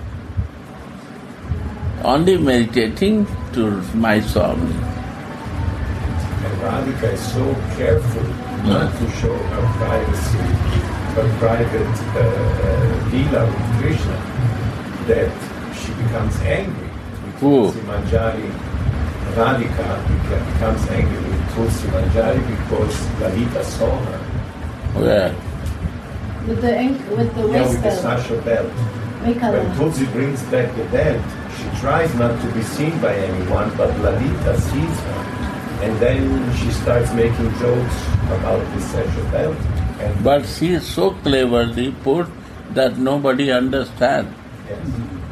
Speaker 1: Only meditating to my Swami.
Speaker 5: And Radhika is so careful not to show her privacy, her private uh, uh, Leela with Krishna, that she becomes angry with
Speaker 1: Who?
Speaker 5: Tulsi Manjari. Radhika beca- becomes angry with Tulsi Manjari because Lalita saw her.
Speaker 1: Where?
Speaker 2: With the ankle, with the
Speaker 5: Yeah,
Speaker 2: waist
Speaker 5: with the
Speaker 2: belt.
Speaker 5: sasha belt.
Speaker 2: Mikala.
Speaker 5: When Tulsi brings back the belt, she tries not to be seen by anyone, but Lalita sees her. And then she starts making jokes about this sasha belt. And
Speaker 1: But she is so cleverly put that nobody understands.
Speaker 5: yes.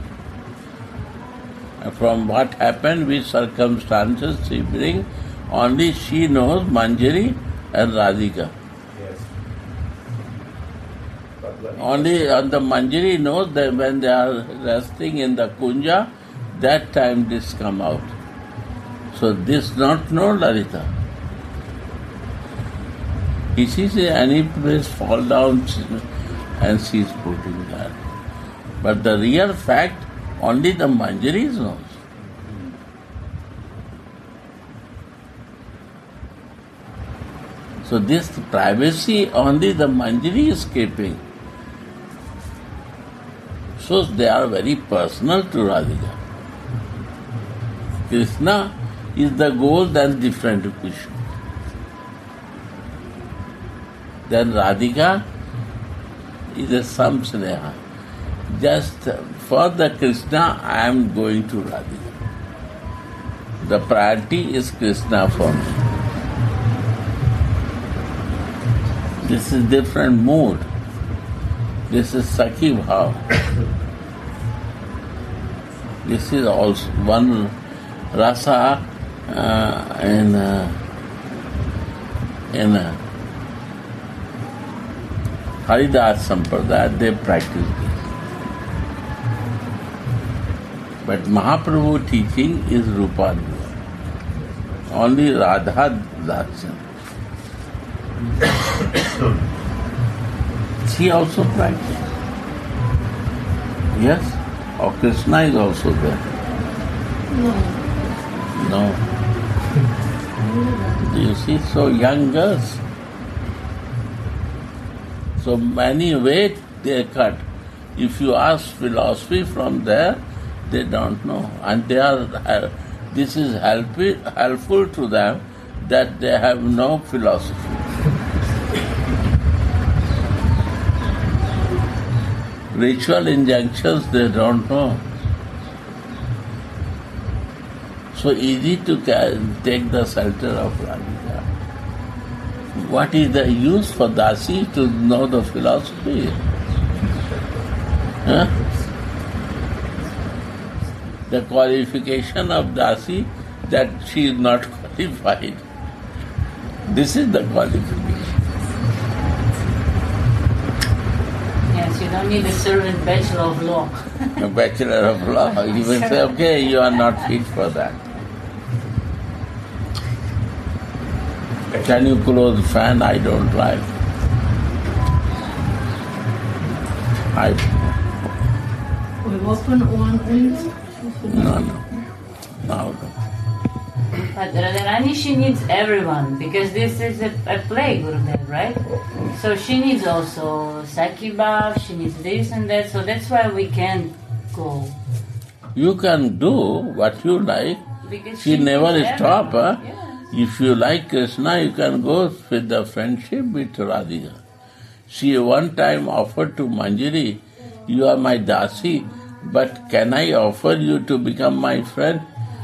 Speaker 1: From what happened with circumstances she brings, only she knows Manjari and Radhika.
Speaker 5: Yes. But Lalita,
Speaker 1: Only on the Manjari knows that when they are resting in the Kunja, that time this come out. So this not know Lalita. He sees any place fall down and she is putting that. But the real fact, only the Manjari knows. So this privacy only the Manjari is keeping. So they are very personal to Radhika. Krishna is the goal, then different issue. Then Radhika is a samsneha. Just for the Krishna, I am going to Radhika. The priority is Krishna for me. This is different mood. This is Sakhi Bhav. This is also one rasa uh, in uh, in uh, Haridas Sampradaya, they practice this. But Mahaprabhu teaching is Rupadvaya. Only Radha Darshan. She also practices. Yes? Or Krishna is also there?
Speaker 2: No.
Speaker 1: No. Do you see? So young girls. So many weight they cut. If you ask philosophy from there, they don't know. And they are. Uh, this is helpful, helpful to them that they have no philosophy. Ritual injunctions they don't know. So easy to take the shelter of Radhika. What is the use for Dasi to know the philosophy? Huh? The qualification of Dasi that she is not qualified. This is the qualification.
Speaker 6: Yes, you don't need a servant bachelor of law.
Speaker 1: A bachelor of law. You will say, okay, you are not fit for that. Can you close the fan? I don't like. I.
Speaker 2: We open one window.
Speaker 1: No, no. No, no.
Speaker 6: But Radharani, she needs everyone because this is a, a play, Gurudev, right? So she needs also Sakhi Bhav, she needs this and that, so that's why we can't go.
Speaker 1: You can do what you like.
Speaker 6: Because
Speaker 1: She
Speaker 6: she
Speaker 1: never
Speaker 6: needs
Speaker 1: stop. Huh?
Speaker 6: everyone. Yes.
Speaker 1: If you like Krishna, you can go with the friendship with Radhika. She one time offered to Manjari, you are my Dasi, but can I offer you to become my friend?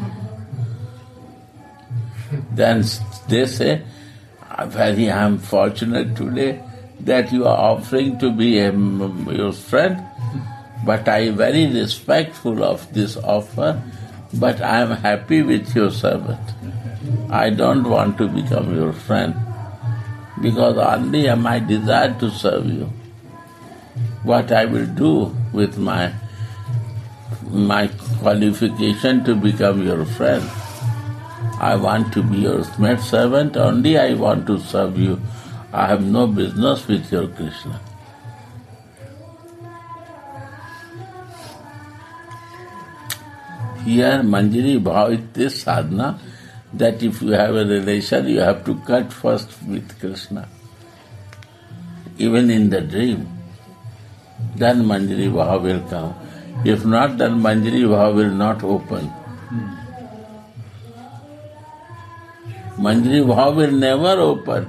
Speaker 1: Then they say, very I am fortunate today that you are offering to be a, your friend, but I am very respectful of this offer, but I am happy with your servant. I don't want to become your friend because only am I desire to serve you. What I will do with my my qualification to become your friend. I want to be your maid servant, only I want to serve you. I have no business with your Krishna. Here Manjari Bhav is this sadhana that if you have a relation, you have to cut first with Krishna. Even in the dream. Then Manjari Bhav will come. If not, then Manjari Bhav will not open. Manjari Bhav will never open.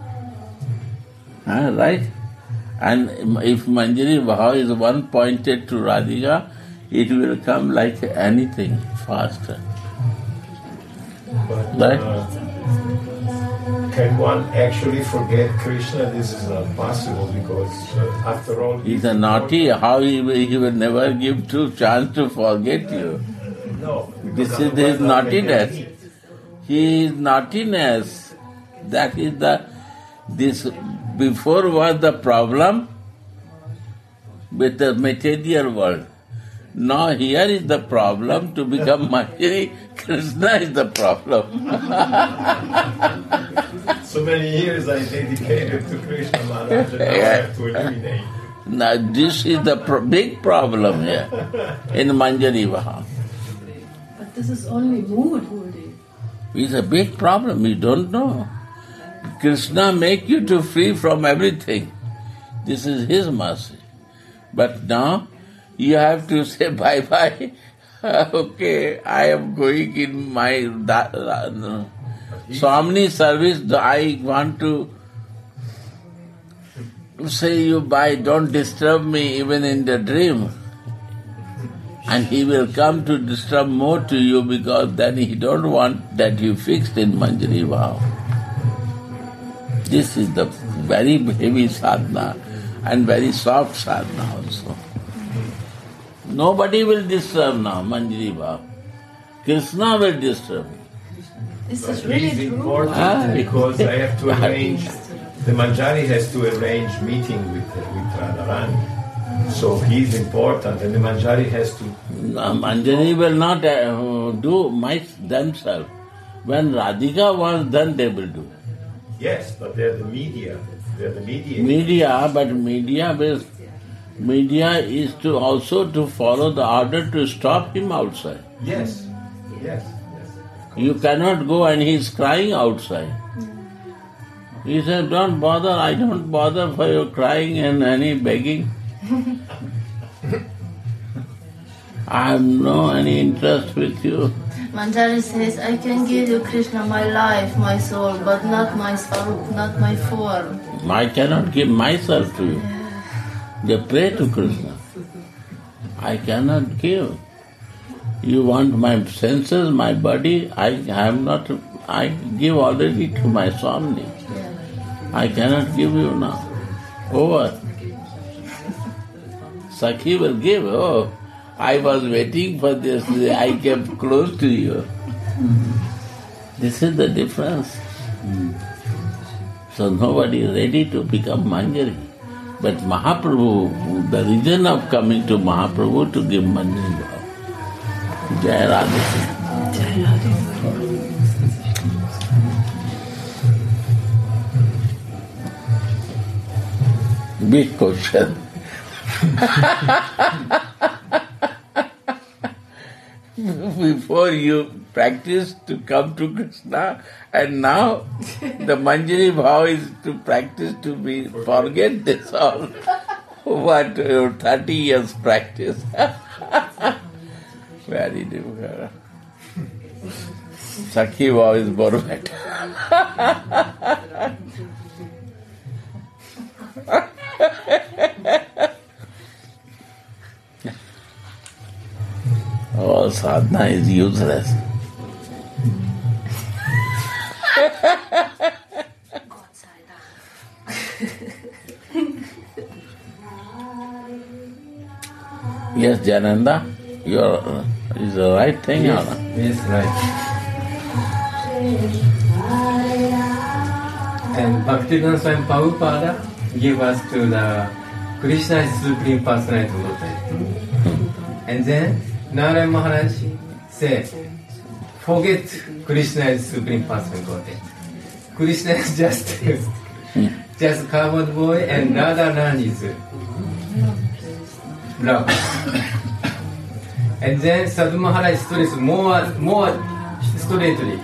Speaker 1: Huh, right? And if Manjari Bhav is one pointed to Radhika, it will come like anything, faster.
Speaker 5: But
Speaker 1: Right?
Speaker 5: uh, can one actually forget Krishna? This is not possible because uh, after all...
Speaker 1: He's a naughty, how he will, he will never give two chance to forget you.
Speaker 5: No.
Speaker 1: This
Speaker 5: because
Speaker 1: is his
Speaker 5: otherwise not
Speaker 1: naughtiness.
Speaker 5: making it.
Speaker 1: His naughtiness, that is the, this, before was the problem with the material world. Now here is the problem to become Manjari, Krishna is the problem.
Speaker 5: So many years I dedicated to Krishna Maharaj and now I
Speaker 1: Yeah.
Speaker 5: have to eliminate.
Speaker 1: Now this is the pro- big problem here in Manjari Bhav.
Speaker 2: But this is only mood, Gurudev.
Speaker 1: It's a big problem, you don't know. Krishna make you to free from everything. This is his mercy. But now you have to say bye-bye. Okay, I am going in my da- da- no. Swami service, I want to say you bye, don't disturb me even in the dream. And he will come to disturb more to you because then he don't want that you fixed in Manjari Bhav. This is the very heavy sadhana and very soft sadhana also. Nobody will disturb now, Manjari Bhav. Krishna will disturb.
Speaker 2: This
Speaker 5: But
Speaker 2: is really
Speaker 5: he's
Speaker 2: true.
Speaker 5: important
Speaker 1: Ah.
Speaker 5: because I have to arrange, the Manjari has to arrange meeting with, with Radharani. So he's important and the Manjari has to...
Speaker 1: No, Manjari will not uh, do my, themselves. When Radhika wants, then they will do.
Speaker 5: Yes, but they're the media. They're the mediator.
Speaker 1: Media, but media will, media is to also to follow the order to stop him outside.
Speaker 5: Yes, yes, yes.
Speaker 1: You cannot go and he is crying outside. He said, don't bother, I don't bother for your crying and any begging. I have no any interest with you.
Speaker 2: Manjari says, I can give you, Krishna, my life, my soul, but not my swarup, not my form.
Speaker 1: I cannot give myself to you. They pray to Krishna. I cannot give. You want my senses, my body, I have not, I give already to my Swami. I cannot give you now. Over. Sakhi will give. Oh, I was waiting for this. I kept close to you. This is the difference. So nobody is ready to become Manjari. But Mahaprabhu, the reason of coming to Mahaprabhu to give Manjari Bhav. Jai Radha. Jai Radha. Big question. Before you practice to come to Krishna, and now the Manjari Bhav is to practice to be, forget this all. What, your thirty years practice. Very difficult. Sakhi Bhav is more better. All sadhana is useless. Yes, Jananda, you're, is the right thing or not?
Speaker 3: Yes, right. And Bhaktivedanta Swami Prabhupada gave us to the Krishna is Supreme Personality of Godhead. And then Narayan Maharaj said, forget Krishna is Supreme Personality of Godhead. Krishna is just just coward boy and Radharani is love. And then Sadhu Maharaj stressed more, more straightly,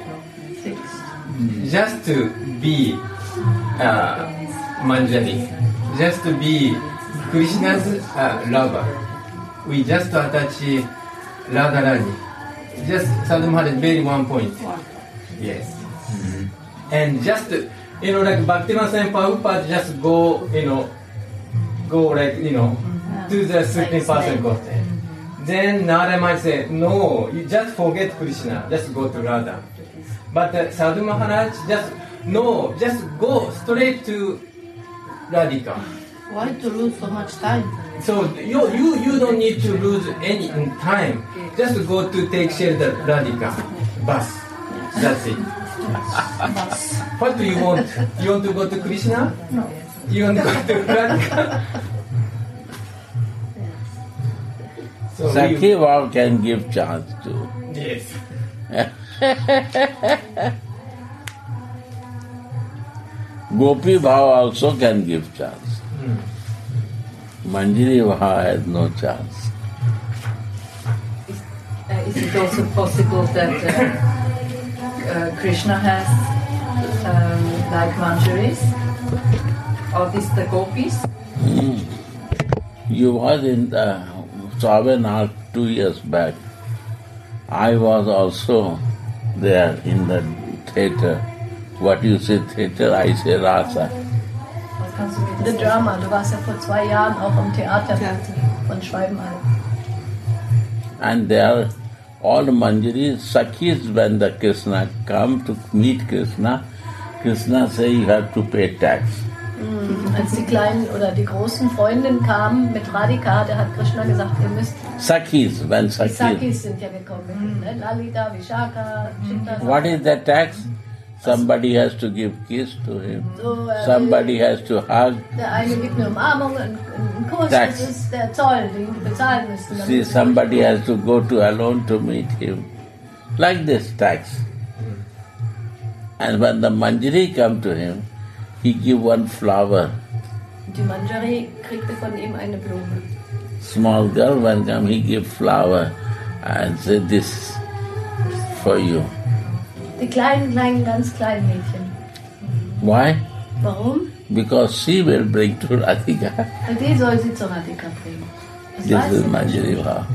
Speaker 3: just to be uh, Manjari, just to be Krishna's uh, lover. We just attach Radharani. Just Sadhu Maharaj very one point. Yes. Mm-hmm. And just, you know, like Bhaktivinoda Swami Prabhupada just go, you know, go like, you know, to the Supreme Person Godhead. Then Narayan might say, no, you just forget Krishna, just go to Radha. But uh, Sadhu Maharaj just, no, just go straight to Radhika.
Speaker 2: Why to lose so much time?
Speaker 3: So you, you, you don't need to lose any time. Just go to take shelter Radhika. Bus. That's it. What do you want? You want to go to Krishna?
Speaker 2: No.
Speaker 3: You want to go to Radhika? So
Speaker 1: Sakhi
Speaker 3: we-
Speaker 1: Bhav can give chance too.
Speaker 3: Yes.
Speaker 1: Gopi Bhav also can give chance. Manjari Bhav has no chance.
Speaker 8: Uh, is it also possible that uh, uh, Krishna has um, like manjaris? Are these the gopis?
Speaker 1: Mm. You was in the Savanark two years back. I was also there in the theatre. What you say theatre, I say rasa.
Speaker 8: Kannst du mir
Speaker 2: The
Speaker 8: das
Speaker 2: Drama. Du warst ja vor zwei Jahren auch am Theater
Speaker 9: Theater.
Speaker 2: von Schwalbenalb.
Speaker 1: And there all Manjaris, Sakhis, when the Krishna come to meet Krishna, Krishna say you have to pay tax.
Speaker 2: Mhm. Als die kleinen oder die großen Freundinnen kamen mit Radhika, da hat Krishna gesagt, ihr müsst.
Speaker 1: Sakhis, when
Speaker 2: Die
Speaker 1: Sakhis.
Speaker 2: Sakis sind ja gekommen. Ne? Lalita, Vishaka, Chitta.
Speaker 1: What is the tax? Somebody has to give kiss to him.
Speaker 2: So, äh,
Speaker 1: Somebody has to hug.
Speaker 2: Der eine gibt eine Umarmung, einen, einen Kuss,
Speaker 1: Tax.
Speaker 2: das ist der Zoll, den die bezahlen müssen. damit
Speaker 1: See,
Speaker 2: sie
Speaker 1: somebody has to go to alone to meet him. Like this tax. And when the Manjari come to him, he give one flower.
Speaker 2: Die Manjari kriegte von ihm eine Blume.
Speaker 1: Small girl when come, he give flower and say this for you.
Speaker 2: Die kleinen, kleinen, ganz kleinen Mädchen.
Speaker 1: Why?
Speaker 2: Warum?
Speaker 1: Because she will bring to Radhika.
Speaker 2: Weil die soll sie zu Radhika bringen. Das
Speaker 1: This
Speaker 2: weiß
Speaker 1: is
Speaker 2: sie.
Speaker 1: Manjari Bhav.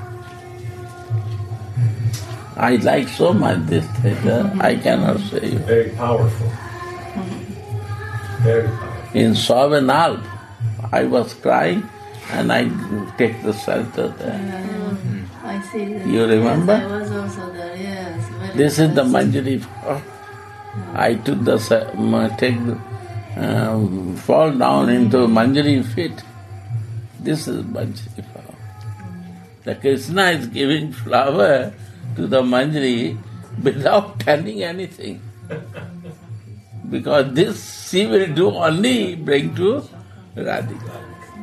Speaker 1: I like so much this theatre, I cannot say you.
Speaker 5: Very powerful. Very powerful.
Speaker 1: In Savanalp, I was crying and I take the shelter there.
Speaker 9: I see that.
Speaker 1: You remember?
Speaker 9: Yes, I was also there, yes. Very
Speaker 1: This is the
Speaker 9: impressive.
Speaker 1: Manjari Bhav. I took the se- m- take the, um, fall down into Manjari feet. This is Manjari Bhav. The Krishna is giving flower to the Manjari without telling anything. Because this she will do only bring to Radhika.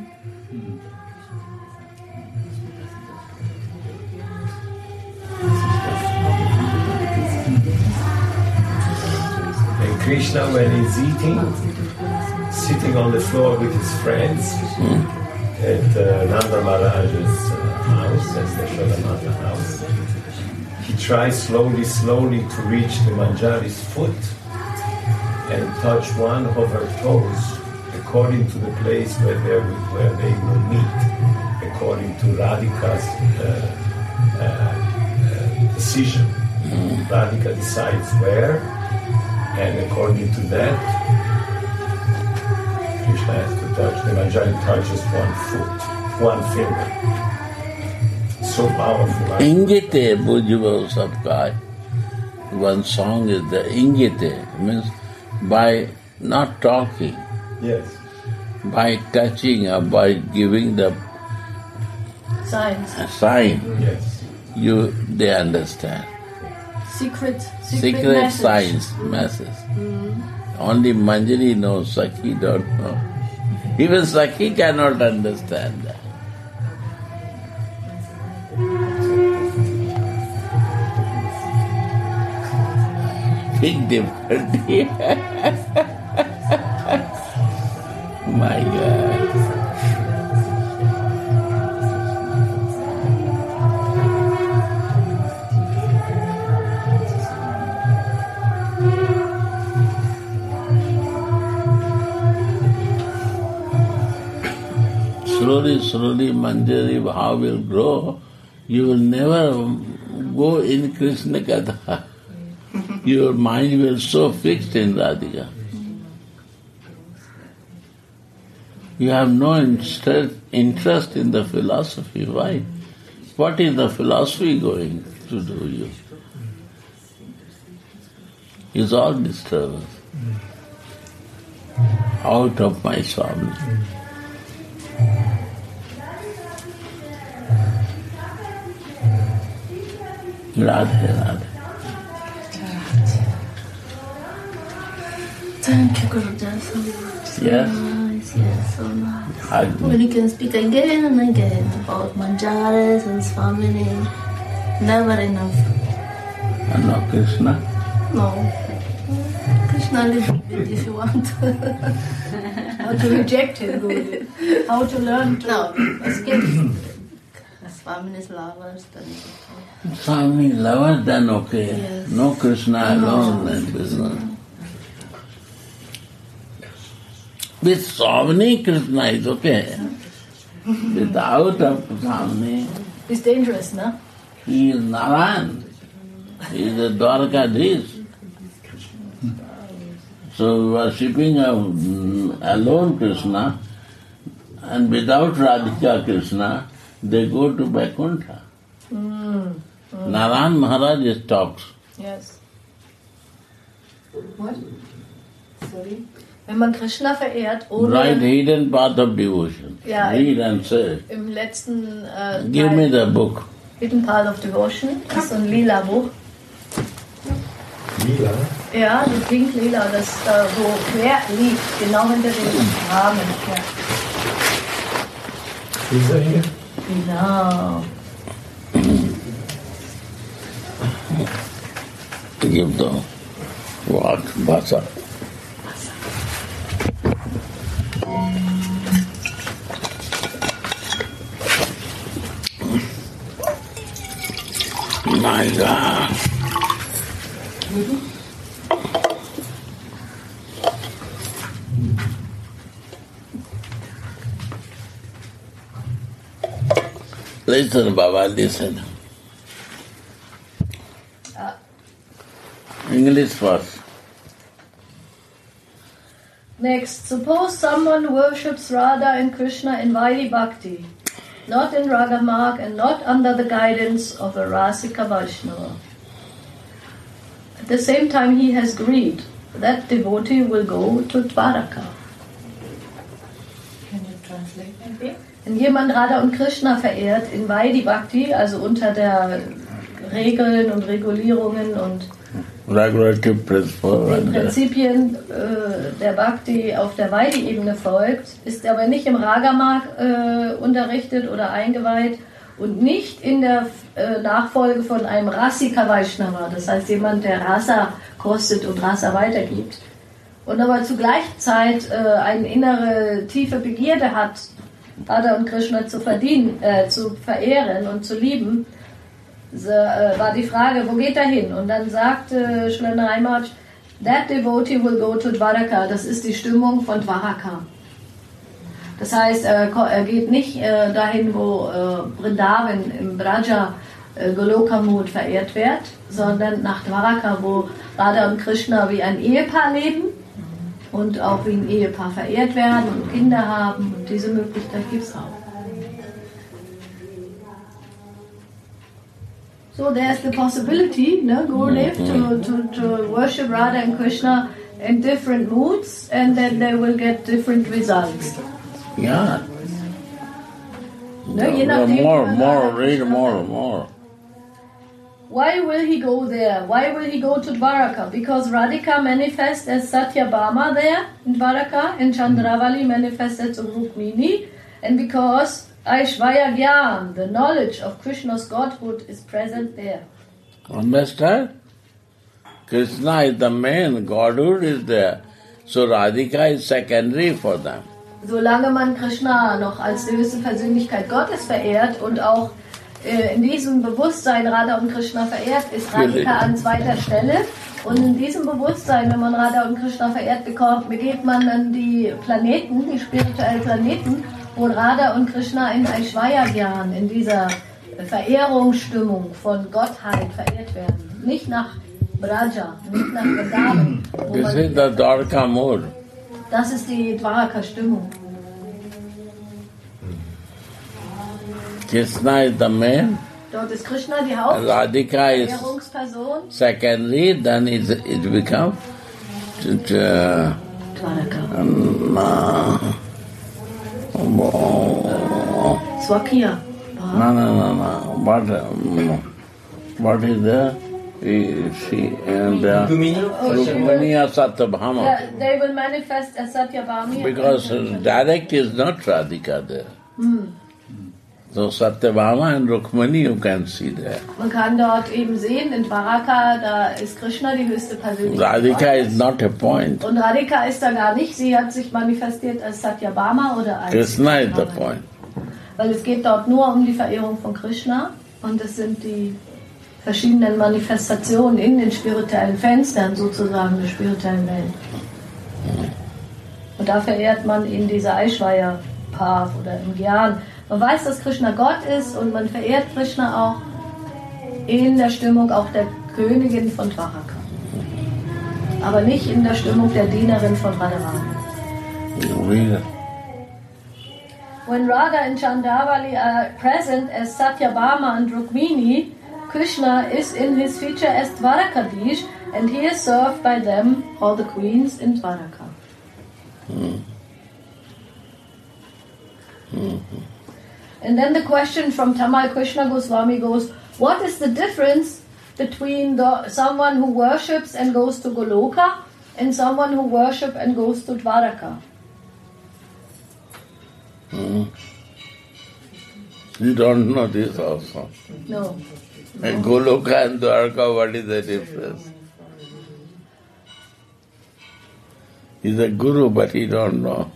Speaker 5: And Krishna, when he's eating, sitting on the floor with his friends at uh, Nanda Maharaj's uh, house, that's the Yashoda house, he tries slowly, slowly to reach the Manjari's foot and touch one of her toes according to the place where they will, where they will meet, according to Radhika's uh, uh, uh, decision. Radhika decides where, and according to that, Krishna has to touch. The Manjari touches one foot, one finger. So powerful. right?
Speaker 1: Ingite bujvo sabkai. One song is the Ingite, means by not talking,
Speaker 5: Yes.
Speaker 1: by touching or by giving the
Speaker 2: Signs.
Speaker 1: sign,
Speaker 5: Yes.
Speaker 1: you they understand.
Speaker 2: Secret, secret,
Speaker 1: Secret
Speaker 2: message.
Speaker 1: signs, messages. Only Manjari knows, Sakhi don't know. Even Sakhi cannot understand that. Big difficulty. My God. Slowly, slowly Manjari Bhav will grow. You will never go in Krishna Katha. Your mind will so fixed in Radhika. You have no interest, interest in the philosophy. Why? What is the philosophy going to do you? It's all disturbance. Out of my Swami. Radhe, Radhe.
Speaker 9: Thank you, Gurudev, so much.
Speaker 1: Yes.
Speaker 9: Nice, yes, so nice.
Speaker 1: I,
Speaker 9: When you can speak again and again about Manjaris and Swamini, never enough.
Speaker 1: I know Krishna.
Speaker 9: No. Krishna, a little bit if you want.
Speaker 2: How to reject him, Guru. How to learn to
Speaker 9: No.
Speaker 2: escape.
Speaker 9: Swamini's lovers, then it's okay.
Speaker 1: Swami lover, then okay.
Speaker 9: Yes.
Speaker 1: No Krishna
Speaker 9: No.
Speaker 1: alone, then business. With Swami, Krishna is okay. Without a Swami,
Speaker 2: It's dangerous, no?
Speaker 1: he is Narayan. He is a Dwarkadhish. So worshipping alone Krishna and without Radhika Krishna, they go to Vaikuntha.
Speaker 2: Mm. Mm.
Speaker 1: Narayan Maharaj talks.
Speaker 2: Yes. What? Sorry? Wenn man Krishna verehrt, ohne...
Speaker 1: Right hidden path of devotion.
Speaker 2: Ja,
Speaker 1: Read and say.
Speaker 2: Im letzten äh,
Speaker 1: Give me the book.
Speaker 2: Hidden Path of Devotion, das ist so ein lila Buch.
Speaker 5: Lila?
Speaker 2: Ja, die Pink Lila, das äh, wo quer liegt, genau hinter dem Rahmen. Ja.
Speaker 5: Dieser hier?
Speaker 2: Genau.
Speaker 1: Give the what? Vasa. My God. Listen, Baba, listen.
Speaker 2: Uh,
Speaker 1: English first.
Speaker 2: Next, suppose someone worships Radha and Krishna in Vaidhi Bhakti, not in Ragamarg and not under the guidance of a Rasika Vaishnava. At the same time he has greed. That devotee will go to Dwaraka.
Speaker 8: Can you translate maybe?
Speaker 2: Wenn jemand Radha und Krishna verehrt in Vaidhi Bhakti, also unter der Regeln und Regulierungen und
Speaker 1: Regulative principle.
Speaker 2: den Prinzipien äh, der Bhakti auf der Vaidhi-Ebene folgt, ist aber nicht im Ragamarg äh, unterrichtet oder eingeweiht und nicht in der äh, Nachfolge von einem Rasika Vaishnava, das heißt jemand, der Rasa kostet und Rasa weitergibt, und aber zu gleicher Zeit äh, eine innere tiefe Begierde hat, Radha und Krishna zu verdienen, äh, zu verehren und zu lieben. So, äh, war die Frage, wo geht er hin? Und dann sagte Srila Narayan, that devotee will go to Dwaraka. Das ist die Stimmung von Dwaraka. Das heißt, er, er geht nicht äh, dahin, wo äh, Vrindavan im Braja äh, Golokamut verehrt wird, sondern nach Dwaraka, wo Radha und Krishna wie ein Ehepaar leben und auch wie ein Ehepaar verehrt werden und Kinder haben. Und diese Möglichkeit gibt es auch. So there's the possibility, no, Gurudev, to, to, to worship Radha and Krishna in different moods, and then they will get different results.
Speaker 1: Yeah.
Speaker 2: No, je nachdem,
Speaker 1: more,
Speaker 2: wie man
Speaker 1: more,
Speaker 2: Radha
Speaker 1: read
Speaker 2: Krishna
Speaker 1: more,
Speaker 2: verehrt.
Speaker 1: more.
Speaker 2: Why will he go there? Why will he go to Dwaraka? Because Radhika manifests as Satyabhama there in Dwaraka, and Chandravali manifests as Rukmini, and because Aishvaya Gyan, the knowledge of Krishna's godhood, is present there.
Speaker 1: Understand? Krishna is the main, Godhood is there. So Radhika is secondary for them.
Speaker 2: Solange man Krishna noch als die höchste Persönlichkeit Gottes verehrt und auch äh, in diesem Bewusstsein Radha und Krishna verehrt, ist Radhika an zweiter Stelle. Und in diesem Bewusstsein, wenn man Radha und Krishna verehrt bekommt, begeht man dann die Planeten, die spirituellen Planeten, wo Radha und Krishna in Aishvaya Gyan, in dieser Verehrungsstimmung von Gottheit verehrt werden. Nicht nach Braja, nicht nach Vrindavan.
Speaker 1: This is the Dwarka mood.
Speaker 2: Das ist die Dwaraka-Stimmung.
Speaker 1: Krishna is the main,
Speaker 2: Dort ist Krishna die
Speaker 1: Radhika is
Speaker 2: Hauptverehrungsperson.
Speaker 1: secondary, then it, it becomes uh,
Speaker 2: Dwaraka.
Speaker 1: um, uh, oh,
Speaker 2: Swakiya.
Speaker 1: no, no, no, no. What, um, what is there? She, she and uh, Rukmini or Satyabhama.
Speaker 2: Yeah, they will manifest as Satyabhami.
Speaker 1: Because direct is not Radhika there.
Speaker 2: Hmm.
Speaker 1: So Satyabhama and Rukmini you can see there.
Speaker 2: Man kann dort eben sehen, in Dwaraka, da ist Krishna die höchste Persönlichkeit.
Speaker 1: Radhika is not a point.
Speaker 2: Und Radhika ist da gar nicht. Sie hat sich manifestiert als Satyabhama oder als
Speaker 1: Krishna is the point.
Speaker 2: Weil es geht dort nur um die Verehrung von Krishna und es sind die verschiedenen Manifestationen in den spirituellen Fenstern sozusagen der spirituellen Welt. Und da verehrt man in dieser Aishvaya Path oder im Gyan. Man weiß, dass Krishna Gott ist und man verehrt Krishna auch in der Stimmung auch der Königin von Dwaraka. aber nicht in der Stimmung der Dienerin von Radharani.
Speaker 1: Really?
Speaker 2: When Radha and Chandravali are present as Satyabhama and Rukmini, Krishna is in his feature as Dwarakadish, and he is served by them, all the queens in Dwaraka.
Speaker 1: Hmm. Mm-hmm.
Speaker 2: And then the question from Tamal Krishna Goswami goes, what is the difference between the, someone who worships and goes to Goloka and someone who worships and goes to Dwaraka?
Speaker 1: Hmm. You don't know this also.
Speaker 2: No.
Speaker 1: And Goloka and Dwaraka, what is the difference? He's a guru, but he don't know.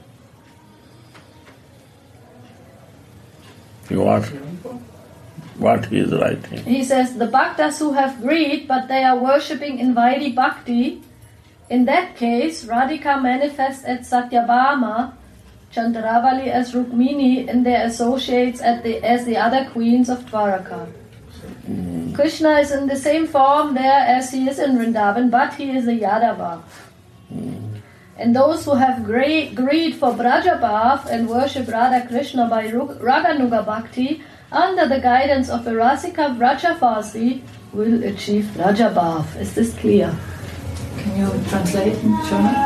Speaker 1: What, what he is writing.
Speaker 2: He says, the bhaktas who have greed, but they are worshipping in Vairi Bhakti, in that case, Radhika manifests as Satyabhama, Chandravali as Rukmini, and their associates at the, as the other queens of Dwaraka. Mm. Krishna is in the same form there as he is in Vrindavan, but he is a Yadava. Mm. And those who have great greed for Brajabhav and worship Radha Krishna by Raganuga Bhakti, under the guidance of a Rasika Vrajavasi, will achieve Brajabhav. Is this clear?
Speaker 8: Can you translate, Shona?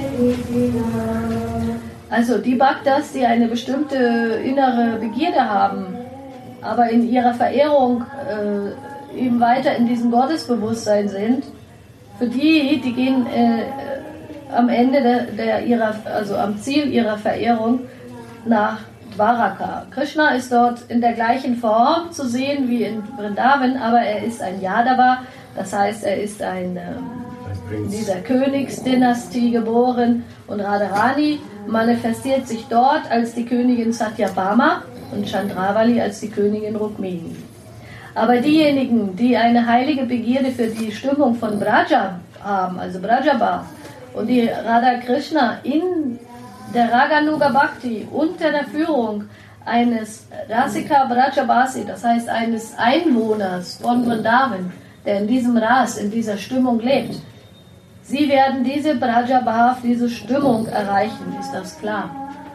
Speaker 2: Also die Bhaktas, die eine bestimmte innere Begierde haben, aber in ihrer Verehrung äh, eben weiter in diesem Gottesbewusstsein sind, für die, die gehen äh, am Ende der, der ihrer, also am Ziel ihrer Verehrung nach Dwaraka. Krishna ist dort in der gleichen Form zu sehen wie in Vrindavan, aber er ist ein Yadava, das heißt, er ist ein ähm, in dieser Königsdynastie geboren, und Radharani manifestiert sich dort als die Königin Satyabhama und Chandravali als die Königin Rukmini. Aber diejenigen, die eine heilige Begierde für die Stimmung von Braja haben, also Brajabhav, und die Radha Krishna in der Raganuga Bhakti unter der Führung eines Rasika Brajabasi, das heißt eines Einwohners von Vrindavan, der in diesem Ras, in dieser Stimmung lebt, sie werden diese Brajabhav, diese Stimmung erreichen, ist das klar?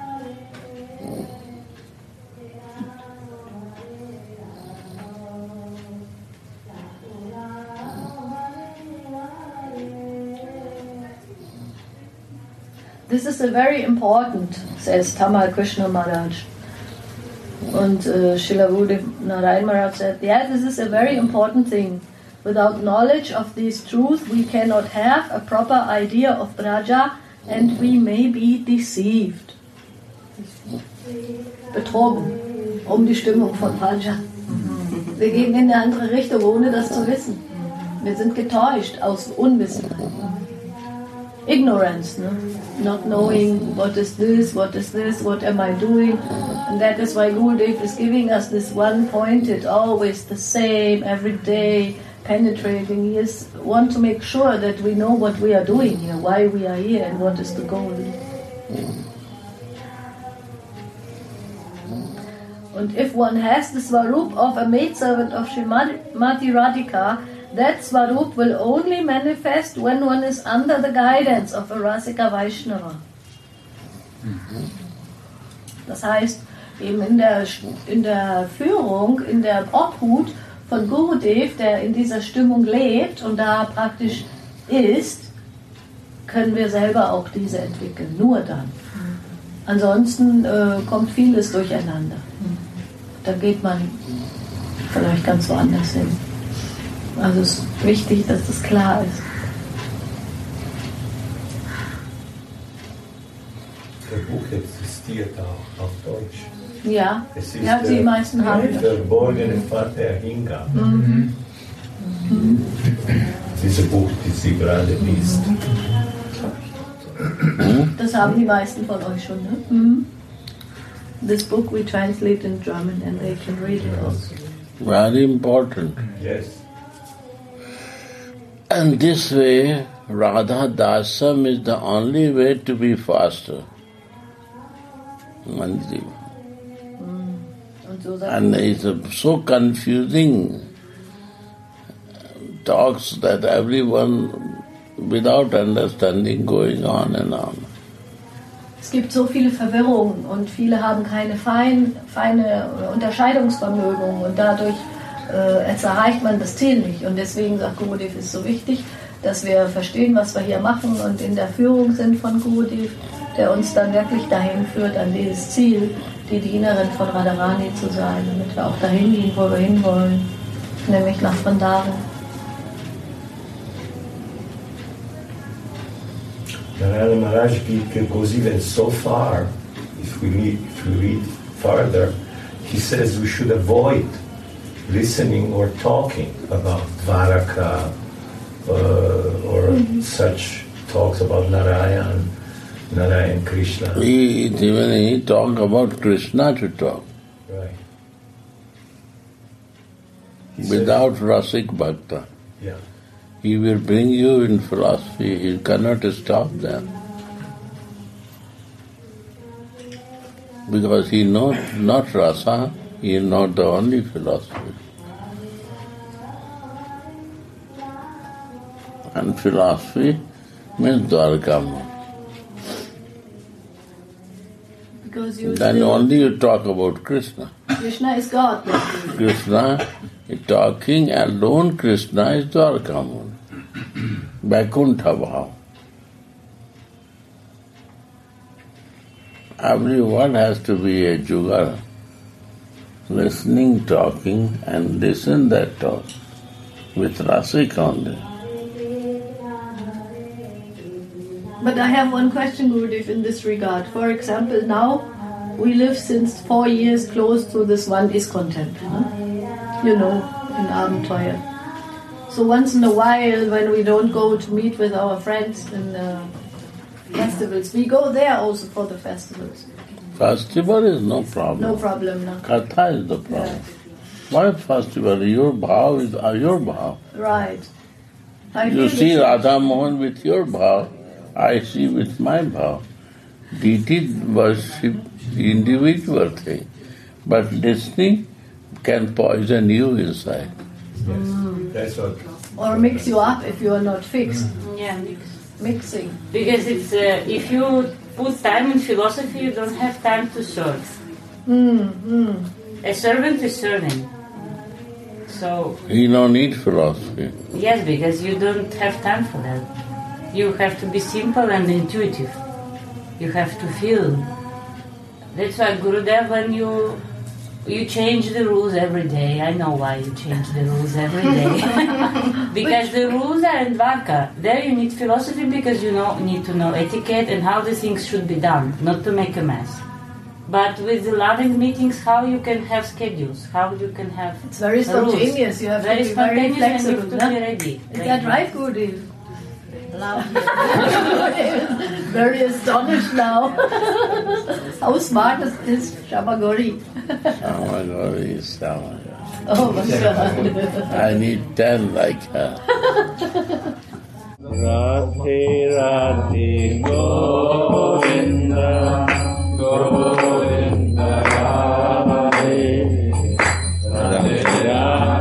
Speaker 2: This is a very important, says Tamal Krishna Maharaj. And uh, Srila Gurudev Narayan Maharaj said, yeah, this is a very important thing. Without knowledge of these truths, we cannot have a proper idea of Braja, and we may be deceived. Betrogen, um die Stimmung von Braja. Wir gehen in eine andere Richtung, ohne das zu wissen. Wir sind getäuscht aus Unwissenheit. Ignorance, no? Not knowing what is this, what is this, what am I doing. And that is why Gurudev is giving us this one pointed, always the same, every day, penetrating. He is want to make sure that we know what we are doing here, why we are here, and what is the goal. And if one has the Swarup of a maidservant of Srimati Radhika, that Swarup will only manifest when one is under the guidance of a Rasika Vaishnava. Das heißt, eben in der, in der Führung, in der Obhut von Gurudev, der in dieser Stimmung lebt und da praktisch ist, können wir selber auch diese entwickeln. Nur dann. Ansonsten äh, kommt vieles durcheinander. Da geht man vielleicht ganz woanders hin. Also es ist wichtig, dass das klar ist.
Speaker 5: Das Buch existiert auch auf Deutsch.
Speaker 2: Ja,
Speaker 5: es ist
Speaker 2: ja die
Speaker 5: der,
Speaker 2: meisten haben
Speaker 5: der verborgene Pfad der Hingabe.
Speaker 2: Mhm. Mhm.
Speaker 5: Dieses Buch, das Sie gerade liest.
Speaker 2: Das haben die meisten von euch schon, ne? Mhm. This book we translate in German and they can read it also.
Speaker 1: Very important.
Speaker 5: Yes.
Speaker 1: And this way, Radha Dasam is the only way to be faster. Mm. And it's so confusing talks that everyone without understanding going on and on.
Speaker 2: Es gibt so viele Verwirrungen und viele haben keine fein, feine Unterscheidungsvermögen und dadurch äh, erreicht man das Ziel nicht. Und deswegen sagt Gurudev, ist so wichtig, dass wir verstehen, was wir hier machen und in der Führung sind von Gurudev, der uns dann wirklich dahin führt, an dieses Ziel, die Dienerin von Radharani zu sein, damit wir auch dahin gehen, wo wir hinwollen, nämlich nach Vrindavan.
Speaker 5: Narayana Maharaj goes even so far, if we read, if we read further, he says we should avoid listening or talking about Dvaraka uh, or mm-hmm. such talks about Narayan, Narayan Krishna.
Speaker 1: He, even he talked about Krishna to talk.
Speaker 5: Right. He
Speaker 1: Without said, Rasik Bhakta.
Speaker 5: Yeah.
Speaker 1: He will bring you in philosophy. He cannot stop them. Because he knows not rasa, he is not the only philosophy. And philosophy means Dwarkamon.
Speaker 2: Because you
Speaker 1: Then only you talk about Krishna.
Speaker 2: Krishna is God.
Speaker 1: Krishna is talking alone, Krishna is Dwarkamon. Vaikuntha Bhav. Every word has to be a jugar. Listening, talking, and listen that talk with Rasik only.
Speaker 2: But I have one question, Gurudev, in this regard. For example, now we live since four years close to this one ISKCON temple, huh? You know, in Abenteuer. So once in a while, when we don't go to meet with our friends in the festivals, we go there also for the festivals.
Speaker 1: Festival is no problem.
Speaker 2: No problem, no.
Speaker 1: Katha is the problem.
Speaker 2: Yeah.
Speaker 1: Why festival? Your bhav is uh, your bhav.
Speaker 2: Right. I
Speaker 1: You
Speaker 2: feel
Speaker 1: see
Speaker 2: the
Speaker 1: Radha Mohan with your bhav, I see with my bhav. Deity worship individual thing, but listening can poison you inside.
Speaker 5: Yes. Mm. That's what.
Speaker 2: Or mix you up if you are not fixed.
Speaker 6: Mm. Yeah, mix.
Speaker 2: Mixing.
Speaker 6: Because it's uh, if you put time in philosophy, you don't have time to serve.
Speaker 2: Mm, mm.
Speaker 6: A servant is serving. So
Speaker 1: You don't need philosophy.
Speaker 6: yes, because you don't have time for that. You have to be simple and intuitive. You have to feel. That's why Gurudev, when you you change the rules every day. I know why you change the rules every day. Because the rules are in Dwarka. There you need philosophy because you know need to know etiquette and how the things should be done, not to make a mess. But with the loving meetings, how you can have schedules, how you can have
Speaker 2: It's very spontaneous.
Speaker 6: rules.
Speaker 2: You have
Speaker 6: very
Speaker 2: to be very
Speaker 6: spontaneous and you
Speaker 2: flexible.
Speaker 6: have to
Speaker 2: No?
Speaker 6: be ready.
Speaker 2: Is
Speaker 6: ready.
Speaker 2: that right, Gurudev? Very astonished now. How smart is this Shamagori?
Speaker 1: Shamagori, Shamagori.
Speaker 2: Oh my God.
Speaker 1: I need ten like her. Radhe Radhe Govinda Govinda Radhe Radhe Radhe